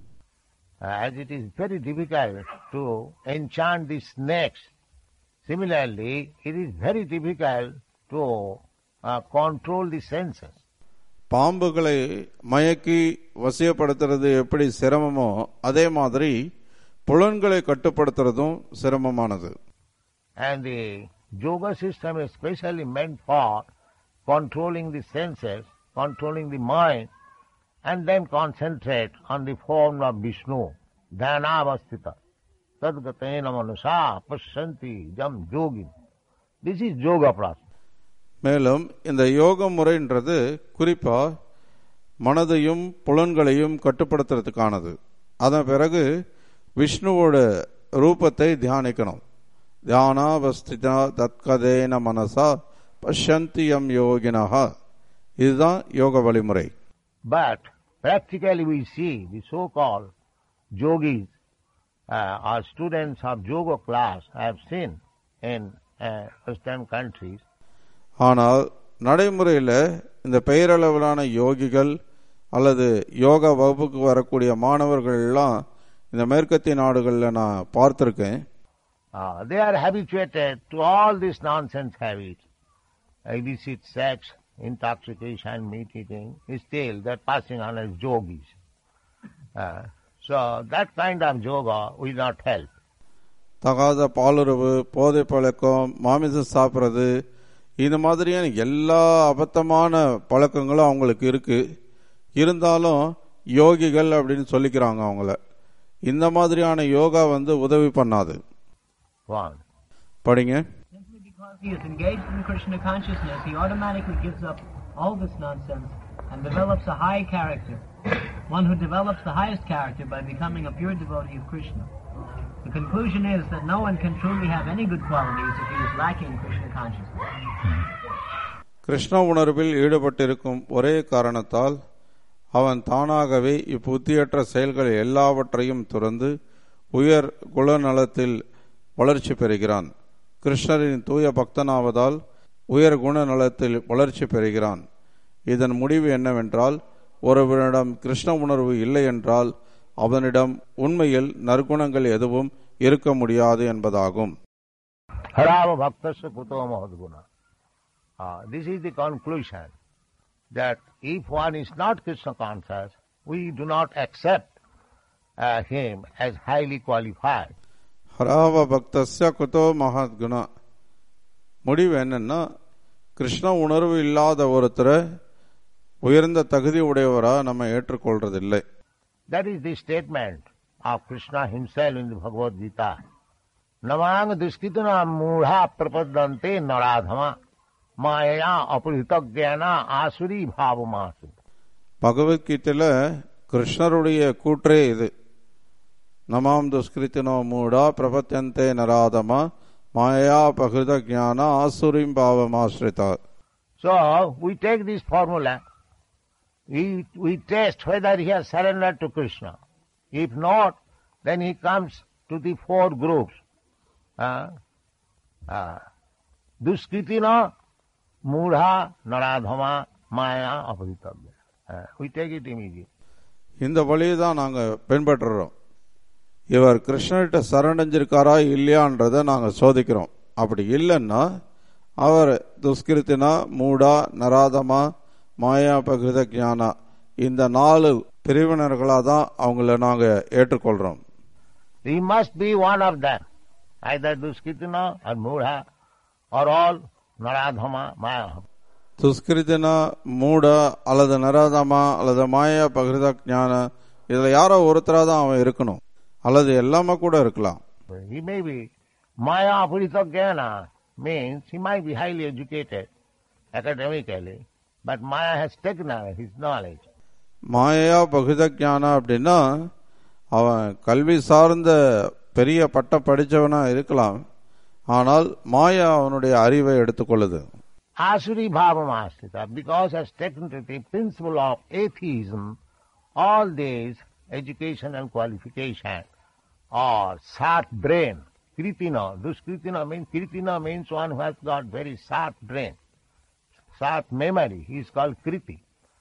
As it is very difficult to enchant the snakes, similarly, it is very difficult to uh, control the senses. பாம்புகளை மயக்கி வசியப்படுத்துறது எப்படி சிரமமோ அதே மாதிரி புலன்களை கட்டுப்படுத்துறதும் சிரமமானது. And the yoga system is specially meant for controlling the senses, controlling the mind, and then concentrate on the form of Vishnu. Dhanavastita. Tadgatena manusa pasyanti jam yogin. This is yoga process. மேலும் இந்த யோக முறைன்றது குறிப்பா மனதையும் புலன்களையும் கட்டுப்படுத்துறதுக்கானது. அதன் பிறகு விஷ்ணுவோட ரூபத்தை தியானிக்கணும். தியானாவஸ்திதா தத்கதேன மனசா பஷ்யந்தியம் யோகினஹா. இதுதான் யோக வழிமுறை. But practically we see the so-called yogis uh, or students of yoga class I have seen in uh, Western countries. ஆனால் நடைமுறையில் இந்த பெயரளவிலான யோகிகள் அல்லது யோகா வகுப்புக்கு வரக்கூடிய மாணவர்கள் எல்லாம் இந்த மேற்கத்திய நாடுகளில் நான் பார்த்திருக்கேன். Uh, they are habituated to all these nonsense habits, illicit sex, intoxication, meat eating. Still, they are passing on as yogis. Uh, so that kind of yoga will not help. தகாத பாலுறவு, போதை பழக்கம், மாமிசம் சாப்பிட்றது, இந்த மாதிரியான எல்லா அபத்தமான பழக்கங்களும் அவங்களுக்கு இருக்கு. இருந்தாலும் யோகிகள் அப்படின்னு சொல்லிக்கிறாங்க அவங்கள. இந்த மாதிரியான யோகா வந்து உதவி பண்ணாது. படிங்க. Simply because he is engaged in Krishna consciousness, he automatically gives up all this nonsense and develops a high character. One who develops the highest character by becoming a pure devotee of Krishna. The conclusion is that no one can truly have any good qualities if he is lacking Krishna consciousness. Krishna உணர்வில் ஈடுபட்டிருக்கும் ஒரே காரணத்தால் அவன் தானாகவே இப்புத்தியற்ற செயல்கள் எல்லாவற்றையும் துறந்து உயர் குணநலத்தில் வளர்ச்சி பெறுகிறான். கிருஷ்ணரின் தூய பக்தனாவதால் உயர் குணநலத்தில் வளர்ச்சி பெறுகிறான். இதன் முடிவு என்னவென்றால், ஒருவனிடம் கிருஷ்ண உணர்வு இல்லை என்றால் அவனிடம் உண்மையில் நற்குணங்கள் எதுவும் இருக்க முடியாது என்பதாகும். This is the conclusion, that if one is not Krishna conscious, we do not accept uh, him as highly qualified. ஹராவ பக்தஸ்ய குதோ மஹத்குணா. முடிவு என்னன்னா, கிருஷ்ண உணர்வு இல்லாத ஒருத்தரை உயர்ந்த தகுதி உடையவரா நம்ம ஏற்றுக்கொள்றதில்லை. That is the statement of Krishna himself in the Bhagavad Gita. Namang duskitana mudha prapadante naradhama maya apuritagyana asuri bhavamasu. பகவத்கீதையில கிருஷ்ணருடைய கூற்றே இது. நமாம் துஷ்கிருத்தினோ மூடா பிரபத்தியந்தே நராதமா மாயா பகிருத ஞான ஆசுரிம் பாவமாஸ்ரிதா. So we take this formula, we, we test whether he has surrendered to Krishna. If not, then he comes to the four groups. Uh, uh, Duskritina, Mudha, Naradhama, Maya, Aparitabhya. Uh, we take it immediately. இந்த வழியை தான் நாங்கள் பின்பற்றுறோம். இவர் கிருஷ்ணர்கிட்ட சரணடைஞ்சிருக்காரா இல்லையான்றதை நாங்கள் சோதிக்கிறோம். அப்படி இல்லைன்னா அவர் துஷ்கிருத்தினா, மூடா, நராதமா, மாயா பகிருத ஞானா இந்த நாலு பிரிவினர்களாக தான் அவங்கள நாங்கள் ஏற்றுக்கொள்கிறோம். He must be one of them, either Duskritina or Mudha or all Naradhama, Maya. துஷ்கிருத்தினா, மூடா அல்லது நராதமா அல்லது மாயா பகிருத ஞான இதில் யாரோ ஒருத்தராக தான் அவன் இருக்கணும், அல்லது எல்லாமே கூட இருக்கலாம். He may be Maya Aparitabhyana, means he might be highly educated academically, but Maya has taken away his knowledge. மாயா பகிருத ஞானா அப்படின்னா அவன் கல்வி சார்ந்த பெரிய பட்ட படித்தவனா இருக்கலாம், ஆனால் மாயா அவனுடைய அறிவை எடுத்துக்கொள்ளுது. Asuri Bhavamasthita, because has taken to the principle of atheism, all these education and qualification or sharp brain, Kritina, Duskritina means, Kritina means one who has got very sharp brain, sharp memory, he is called Kriti.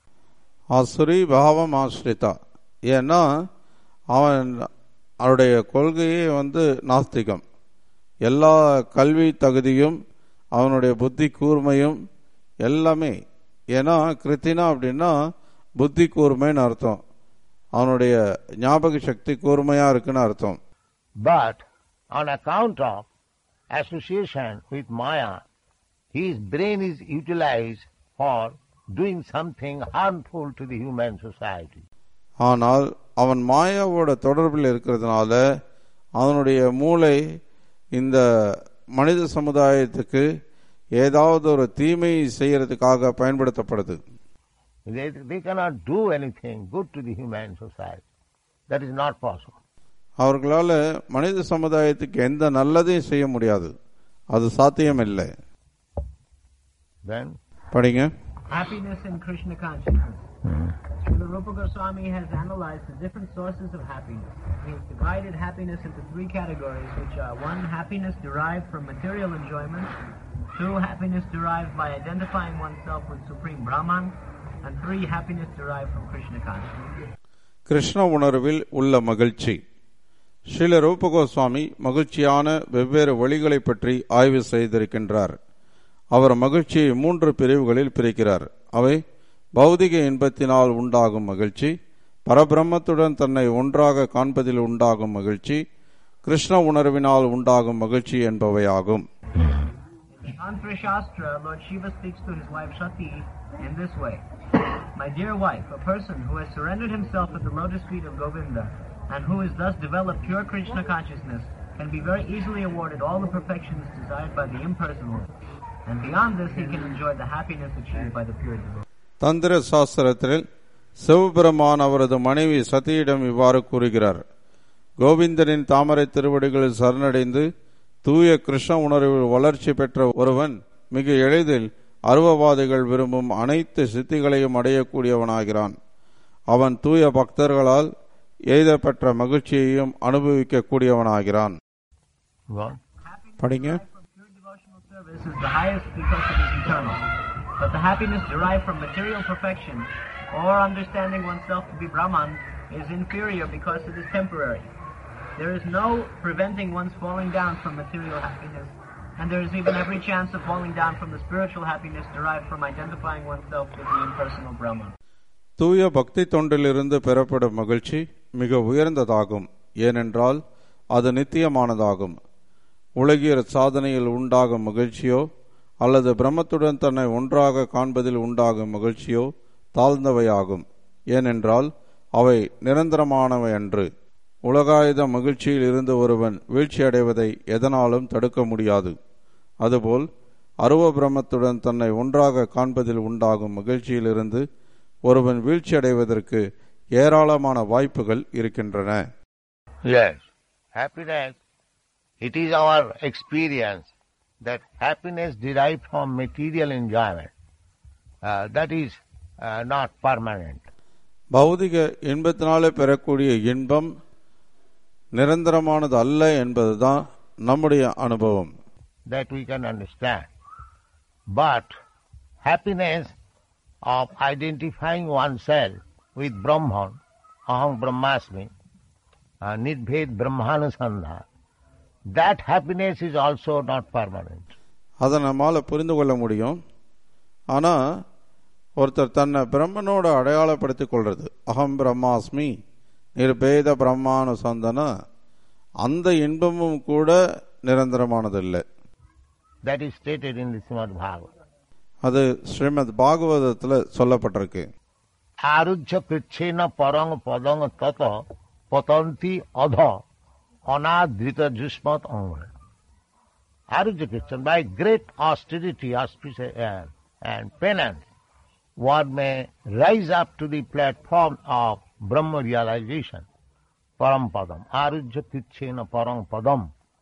அசுரி பாவம் ஆஸ்ரிதா, ஏன்னா அவன் அவருடைய கொள்கையே வந்து நாஸ்திகம். எல்லா கல்வி தகுதியும் அவனுடைய புத்தி கூர்மையும் எல்லாமே, ஏன்னா கிருத்தினா அப்படின்னா புத்தி கூர்மைன்னு அர்த்தம், அவனுடைய ஞாபக சக்தி கூர்மையா இருக்குன்னு அர்த்தம். But on account of association with Maya, his brain is utilized for doing something harmful to the human society. ஆனால் அவன் மாயாவோட தொடர்பில் இருக்கிறதுனால அவனுடைய மூளை இந்த மனித சமுதாயத்துக்கு ஏதாவது ஒரு தீமை செய்யறதுக்காக பயன்படுத்தப்படுது. They, they cannot do anything good to the human society. That is not possible. அவர்களால மனித சமுதாயத்துக்கு எந்த நல்லதையும் செய்ய முடியாது, அது சாத்தியம் இல்லை. Then படிங்க. Happiness in Krishna consciousness. hmm. Srila Rupa Goswami has analyzed the different sources of happiness. He has divided happiness into three categories, which are one, happiness derived from material enjoyment; two, happiness derived by identifying oneself with Supreme Brahman; and three, happiness derived from Krishna consciousness. Krishna உணர்வில் உள்ள மகிழ்ச்சி. ஸ்ரீல ரூப கோஸ்வாமி மகிழ்ச்சியான வெவ்வேறு வழிகளை பற்றி ஆய்வு செய்திருக்கின்றார். அவர் மகிழ்ச்சியை மூன்று பிரிவுகளில் பிரிக்கிறார். அவை பௌதிக இன்பத்தினால் உண்டாகும் மகிழ்ச்சி, பரபிரம்மத்துடன் தன்னை ஒன்றாக காண்பதில் உண்டாகும் மகிழ்ச்சி, கிருஷ்ண உணர்வினால் உண்டாகும் மகிழ்ச்சி என்பவையாகும். Tantra Shastra, Lord Shiva speaks to his wife Sati in this way: My dear wife, a person who has surrendered himself at the lotus feet of Govinda and who has thus developed pure Krishna consciousness can be very easily awarded all the perfections desired by the impersonal, and beyond this he can enjoy the happiness achieved by the pure devotee. தந்திர சாஸ்திரத்தில் சிவபெருமான் அவரது மனைவி சதியிடம் இவ்வாறு கூறுகிறார்: கோவிந்தனின் தாமரை திருவடிகளில் சரணடைந்து தூய கிருஷ்ண உணர்வில் வளர்ச்சி பெற்ற ஒருவன் மிக எளிதில் அருவவாதிகள் விரும்பும் அனைத்து சித்திகளையும் அடையக்கூடியவனாகிறான். அவன் தூய பக்தர்களால் எய்தப்பெற்ற மகிழ்ச்சியையும் அனுபவிக்க கூடியவனாகிறான். படிங்க. Service is the highest because it is eternal. But the happiness derived from material perfection or understanding oneself to be Brahman is inferior because it is temporary. There is no preventing one's falling down from material happiness, and there is even every chance of falling down from the spiritual happiness derived from identifying oneself with the impersonal Brahman. தூய பக்தி தொண்டிலிருந்து பெறப்படும் மகிழ்ச்சி மிக உயர்ந்ததாகும், ஏனென்றால் அது நித்தியமானதாகும். உலகியல் சாதனையில் உண்டாகும் மகிழ்ச்சியோ அல்லது பிரம்மத்துடன் தன்னை ஒன்றாக காண்பதில் உண்டாகும் மகிழ்ச்சியோ தாழ்ந்தவையாகும், ஏனென்றால் அவை நிரந்தரமானவை அன்று. உலகாயுத மகிழ்ச்சியில் இருந்து ஒருவன் வீழ்ச்சி அடைவதை எதனாலும் தடுக்க முடியாது. அதுபோல் அருவ பிரம்மத்துடன் தன்னை ஒன்றாக காண்பதில் உண்டாகும் மகிழ்ச்சியிலிருந்து ஒருவன் வீழ்ச்சி அடைவதற்கு ஏராளமான வாய்ப்புகள் இருக்கின்றன. Yes, happiness, it is our experience that happiness derived from material enjoyment, uh, that is uh, not permanent. பௌதிக இன்பத்தினாலே பெறக்கூடிய இன்பம் நிரந்தரமானது அல்ல என்பதுதான் நம்முடைய அனுபவம். That we can understand. But happiness of identifying oneself with Brahman, aham brahmasmi, uh, nidbhed brahmanusandha, that happiness is also not permanent. அதை நம்மால புரிந்து கொள்ள முடியும். ஆனா ஒருத்தர் தன்னை பிரம்மனோட அடையாளப்படுத்திக் கொள்றது, அகம் பிரம்மாஸ்மி நிர்பேத பிரம்மானுசந்தன, அந்த இன்பமும் கூட நிரந்தரமானதில்லை. That is stated in the Srimad Bhagavata. அது ஸ்ரீமத் பாகவதத்தில் சொல்லப்பட்டிருக்கு. ஆருஜ்ய கிருச்சேன பரங் பதங் தத பதந்தி அத அநாத்ரித ஜுஷ்மத் அங்க. Arujya Krishna, by great austerity, auspicious, and, and penance, one may rise up to the platform of Brahma realization. Param padam. Arujya Krishna parang padam.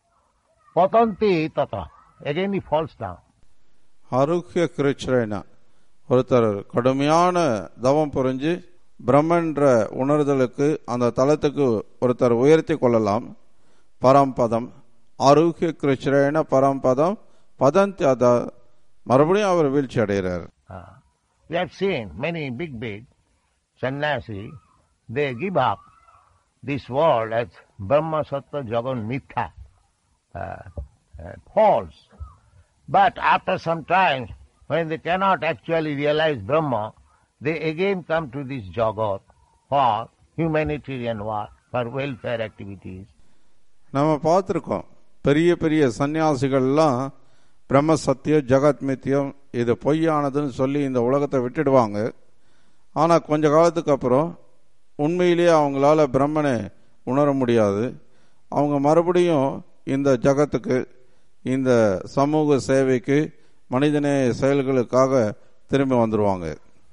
Patanti tata. Again he falls down. ஆரோக்கிய கிருஷ்ணா ஒருத்தர் கடுமையான தவம் புரிஞ்சு பிரம்மன்ற உணர்தலுக்கு அந்த தலத்துக்கு ஒருத்தர் உயர்த்தி கொள்ளலாம். பரம்பதம் ஆரோக்கிய கிருஷ்ண பரம்பதம் பதந்தி அத மறுபடியும் அவர் வீழ்ச்சி அடைகிறார். We have seen many big big sannyasi, they give up this world as Brahma Sattva Jagan Mithya, uh, uh, false. But after some time, when they cannot actually realize Brahma, they again come to this Jagat for humanitarian work, for welfare activities. நம்ம பார்த்துருக்கோம், பெரிய பெரிய சன்னியாசிகள்லாம் பிரம்ம சத்திய ஜகத் மித்தியம் இது பொய்யானதுன்னு சொல்லி இந்த உலகத்தை விட்டுடுவாங்க. ஆனால் கொஞ்ச காலத்துக்கு அப்புறம் உண்மையிலேயே அவங்களால பிரம்மனை உணர முடியாது. அவங்க மறுபடியும் இந்த ஜகத்துக்கு, இந்த சமூக சேவைக்கு, மனிதநேய செயல்களுக்காக திரும்பி வந்துருவாங்க.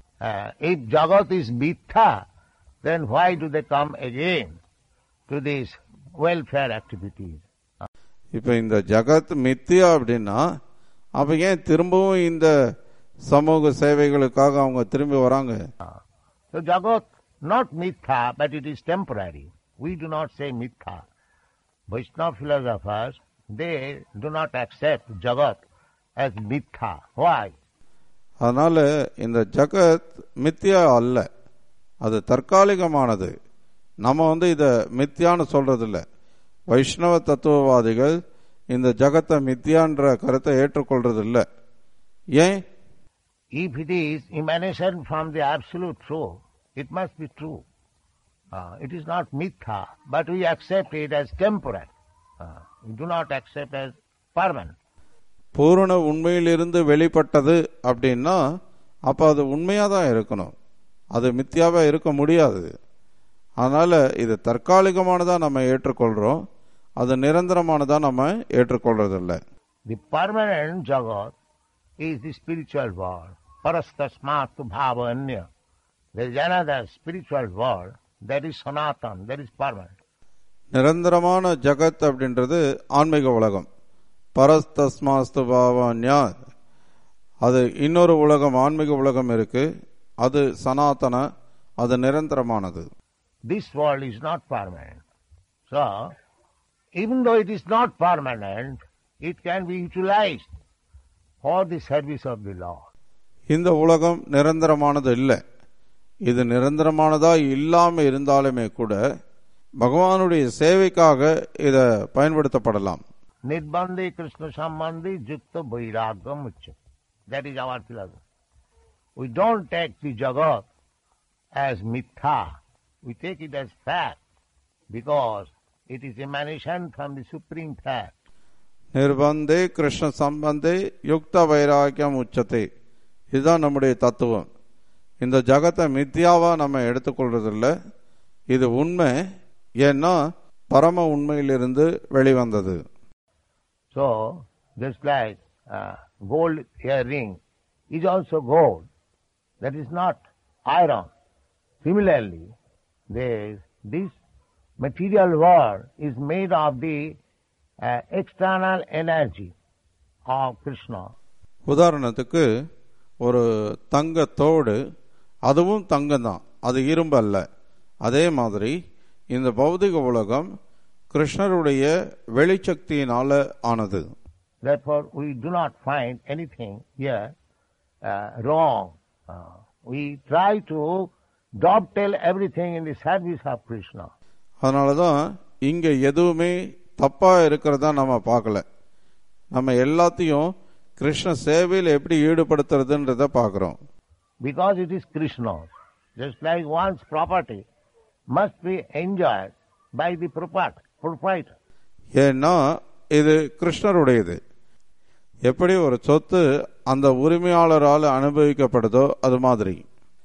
If Jagat is mithya, then why do they come again to these welfare activities? இப்ப இந்த ஜகத் மித்தியா அப்படின்னா அப்ப ஏன் திரும்பவும் இந்த சமூக சேவைகளுக்காக அவங்க திரும்பி வராங்க? So Jagat not mithya, but it is temporary. We do not say mithya. Vaishnava philosophers, they do not accept Jagat as mithya. Why? அதனால இந்த ஜகத் மித்தியா அல்ல, அது தற்காலிகமானது. நம்ம வந்து இத மித்தியான்னு சொல்றது இல்லை. வைஷ்ணவ தத்துவவாதிகள் இந்த ஜகத்தை மித்தியான்ற கருத்தை ஏற்றுக்கொள்றது இல்லை. ஏன்? If it is emanation from the absolute truth, it must be true. Uh, it is not mithya, but we accept it as temporary. Uh, we do not accept as permanent. பூரண உண்மையிலிருந்து வெளிப்பட்டது அப்படின்னா அப்ப அது உண்மையா தான் இருக்கணும், அது மித்தியாவா இருக்க முடியாது. அதனால இது தற்காலிகமானதா நம்ம ஏற்றுக்கொள்றோம், அது நிரந்தரமானதா நம்ம ஏற்றுக்கொள்றதில்லை. The permanent Jagat is the spiritual world. Parastasmatu bhavanya. There is another spiritual world that is sanatan, that is permanent. நிரந்தரமான ஜகத் அப்படின்றது ஆன்மீக உலகம். பரஸ்தஸ்மாஸ்து பாவன்யா, அது இன்னொரு உலகம், ஆன்மீக உலகம் இருக்கு, அது சனாதன, அது நிரந்தரமானது. This world is not permanent. So, even though it is not permanent, it can be utilized for the service of the Lord. இந்த உலகம் நிரந்தரமானது இல்லை. இது நிரந்தரமானதா இல்லாம இருந்தாலுமே கூட பகவானுடைய சேவைக்காக இத பயன்படுத்தப்படலாம். Nirbandhi Krishna Sambandhi Jukta Vairagam Uccha. That is our philosophy. We don't take the Jagat as mithya. We take it as fact because it is emanation from the supreme fact. நிர்பந்தே Krishna சம்பந்தே யுக்த வைராக்கியம் உச்சத்தை, இதுதான் நம்முடைய தத்துவம். இந்த ஜகத்தை மித்தியாவா நம்ம எடுத்துக்கொள்றதில்லை, இது உண்மை. ஏன்னா பரம உண்மையிலிருந்து வெளிவந்தது. So, just like uh, gold earring is also gold. That is not iron. Similarly, This, this material world is made of the uh, external energy of Krishna. உதாரணத்துக்கு ஒரு தங்க தோடு, அதுவும் தங்கம்தான், அது இரும்பு அல்ல. அதே மாதிரி இந்த பௌதிக உலகம் கிருஷ்ணருடைய வெளிச்சக்தியினால ஆனது. Therefore we do not find anything here uh, wrong. Uh, we try to dovetail everything in the service of Krishna. அதனாலதான் இங்க எதுவுமே தப்பா இருக்கிறதா நம்ம பார்க்கல. நம்ம எல்லாத்தையும் கிருஷ்ண சேவையில் எப்படி ஈடுபடுத்துறதுன்றத பார்க்கிறோம். Because it is Krishna, just like one's property must be enjoyed by the proprietor. ஏன்னா இது கிருஷ்ணருடையது. எப்படி ஒரு சொத்து அந்த உரிமையாளரால் அனுபவிக்கப்படுதோ அது மாதிரி.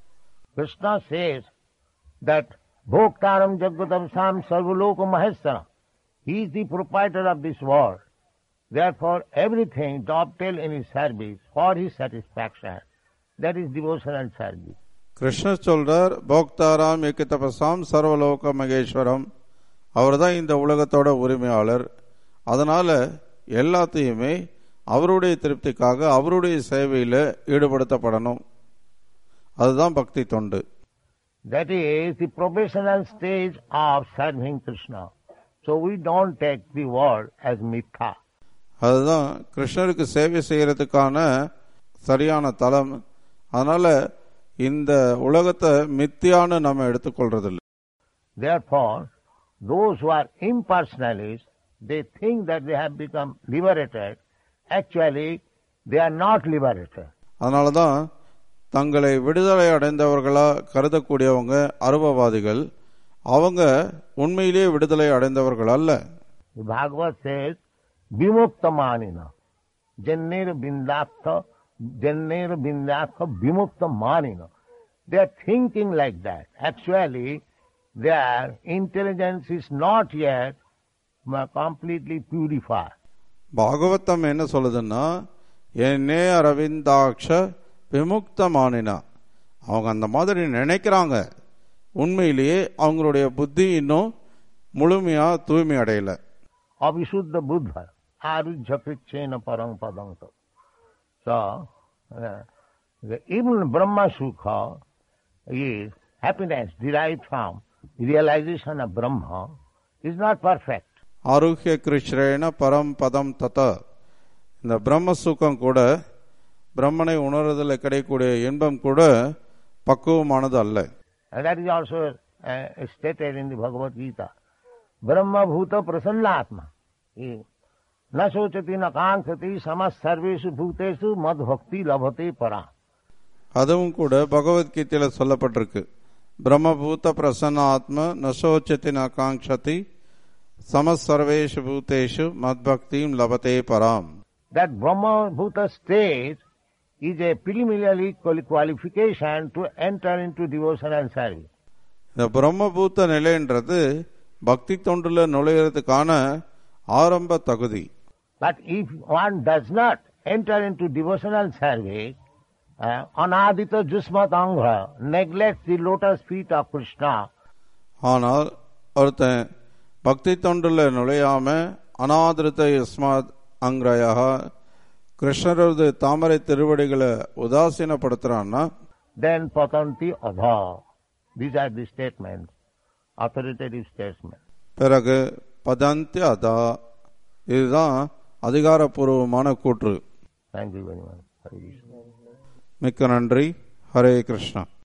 Krishna says that Bhoktaram Jagatam Sam Sarvaloka Mahesara. He is the proprietor of this world. Therefore everything dovetail in his service for his satisfaction. That is devotional service. கிருஷ்ணர் சொல்றார், போக்தாராம் ஏகதபசாம் சர்வலோக மகேஸ்வரம். அவர் தான் இந்த உலகத்தோட உரிமையாளர். அதனால எல்லாத்தையுமே அவருடைய திருப்திக்காக அவருடைய சேவையில ஈடுபடுத்தப்படணும். அதுதான் பக்தி தொண்டு. That is the professional stage of serving Krishna. So we don't take the world as mitha. அதுதான் கிருஷ்ணருக்கு சேவை செய்யறதுக்கான சரியான தலம். அதனால இந்த உலகத்தை மித்தியான்னு நம்ம எடுத்துக்கொள்றதில்லை. Therefore, those who are impersonalists, they think that they have become liberated. Actually, they are not liberated. அதனாலதான் தங்களை விடுதலை அடைந்தவர்களா கருதக்கூடியவங்க அருவவாதிகள். அவங்க உண்மையிலேயே விடுதலை அடைந்தவர்கள் அல்ல. Bhagavad says, Vimukta manina, Jannir Bindapta, Jannir Bindapta, Vimukta manina. They are thinking like that. Actually, their intelligence is not yet completely purified. Bhagavatam என்ன சொல்லுதுன்னா, என்னே அரவிந்தாட்ச விமுக்தமானினா. அவங்க அந்த மாதிரி நினைக்கிறாங்க. உண்மையிலேயே அவங்களுடைய புத்தி இன்னும் முழுமையா தூய்மை அடையல. Abhishuddha buddha arujya krichena parang padanta. So, uh, the even Brahma Sukha is happiness derived from realization of Brahma is not perfect. ஆருஹ்ய கிருஷ்ணேன பரம் பதம் தத. இந்த பிரம்ம சுகம் கூட, பிரம்மனை உணர்தல் கிடைக்கக்கூடிய இன்பம் கூட பக்குவமானது அல்ல. And that is also uh, stated in the Bhagavad Gita. Brahma bhuta prasannatma. Na sochati na kankati samas sarveshu bhutesu mad bhakti labhate para. அதுவும் கூட பகவத்கீதையில சொல்லப்பட்டிருக்கு. பிரம்மபூத பிரசன்ன ஆத்ம நசோச்சதி நகாங்ஷதி சமஸ் சர்வேஷு பூதேஷு மத்பக்திம் லபதே பராம். That Brahma bhuta state is a preliminary qualification to enter into devotional service. இந்த பிரம்மபூத்த நிலைன்றது பக்தி தொண்டுல நுழையறதுக்கான ஆரம்ப தகுதி. But if one does not enter into devotional service, uh, anadita jusmat anga neglects the lotus feet of Krishna. ஆனால் ஒருத்தன் பக்தி தொண்டுல நுழையாம அநாதிருத்த யஸ்மாத் அங்கிரயா கிருஷ்ணரது தாமரை திருவடிகளை உதாசீனப்படுத்துறான்னா, then patanti adha. These are the statements, authoritative statements. பிறகு பதந்தி அதா, இதுதான் அதிகாரப்பூர்வமான கூற்று. Thank you very much. Hare Krishna. மிக்க நன்றி. ஹரே கிருஷ்ணா.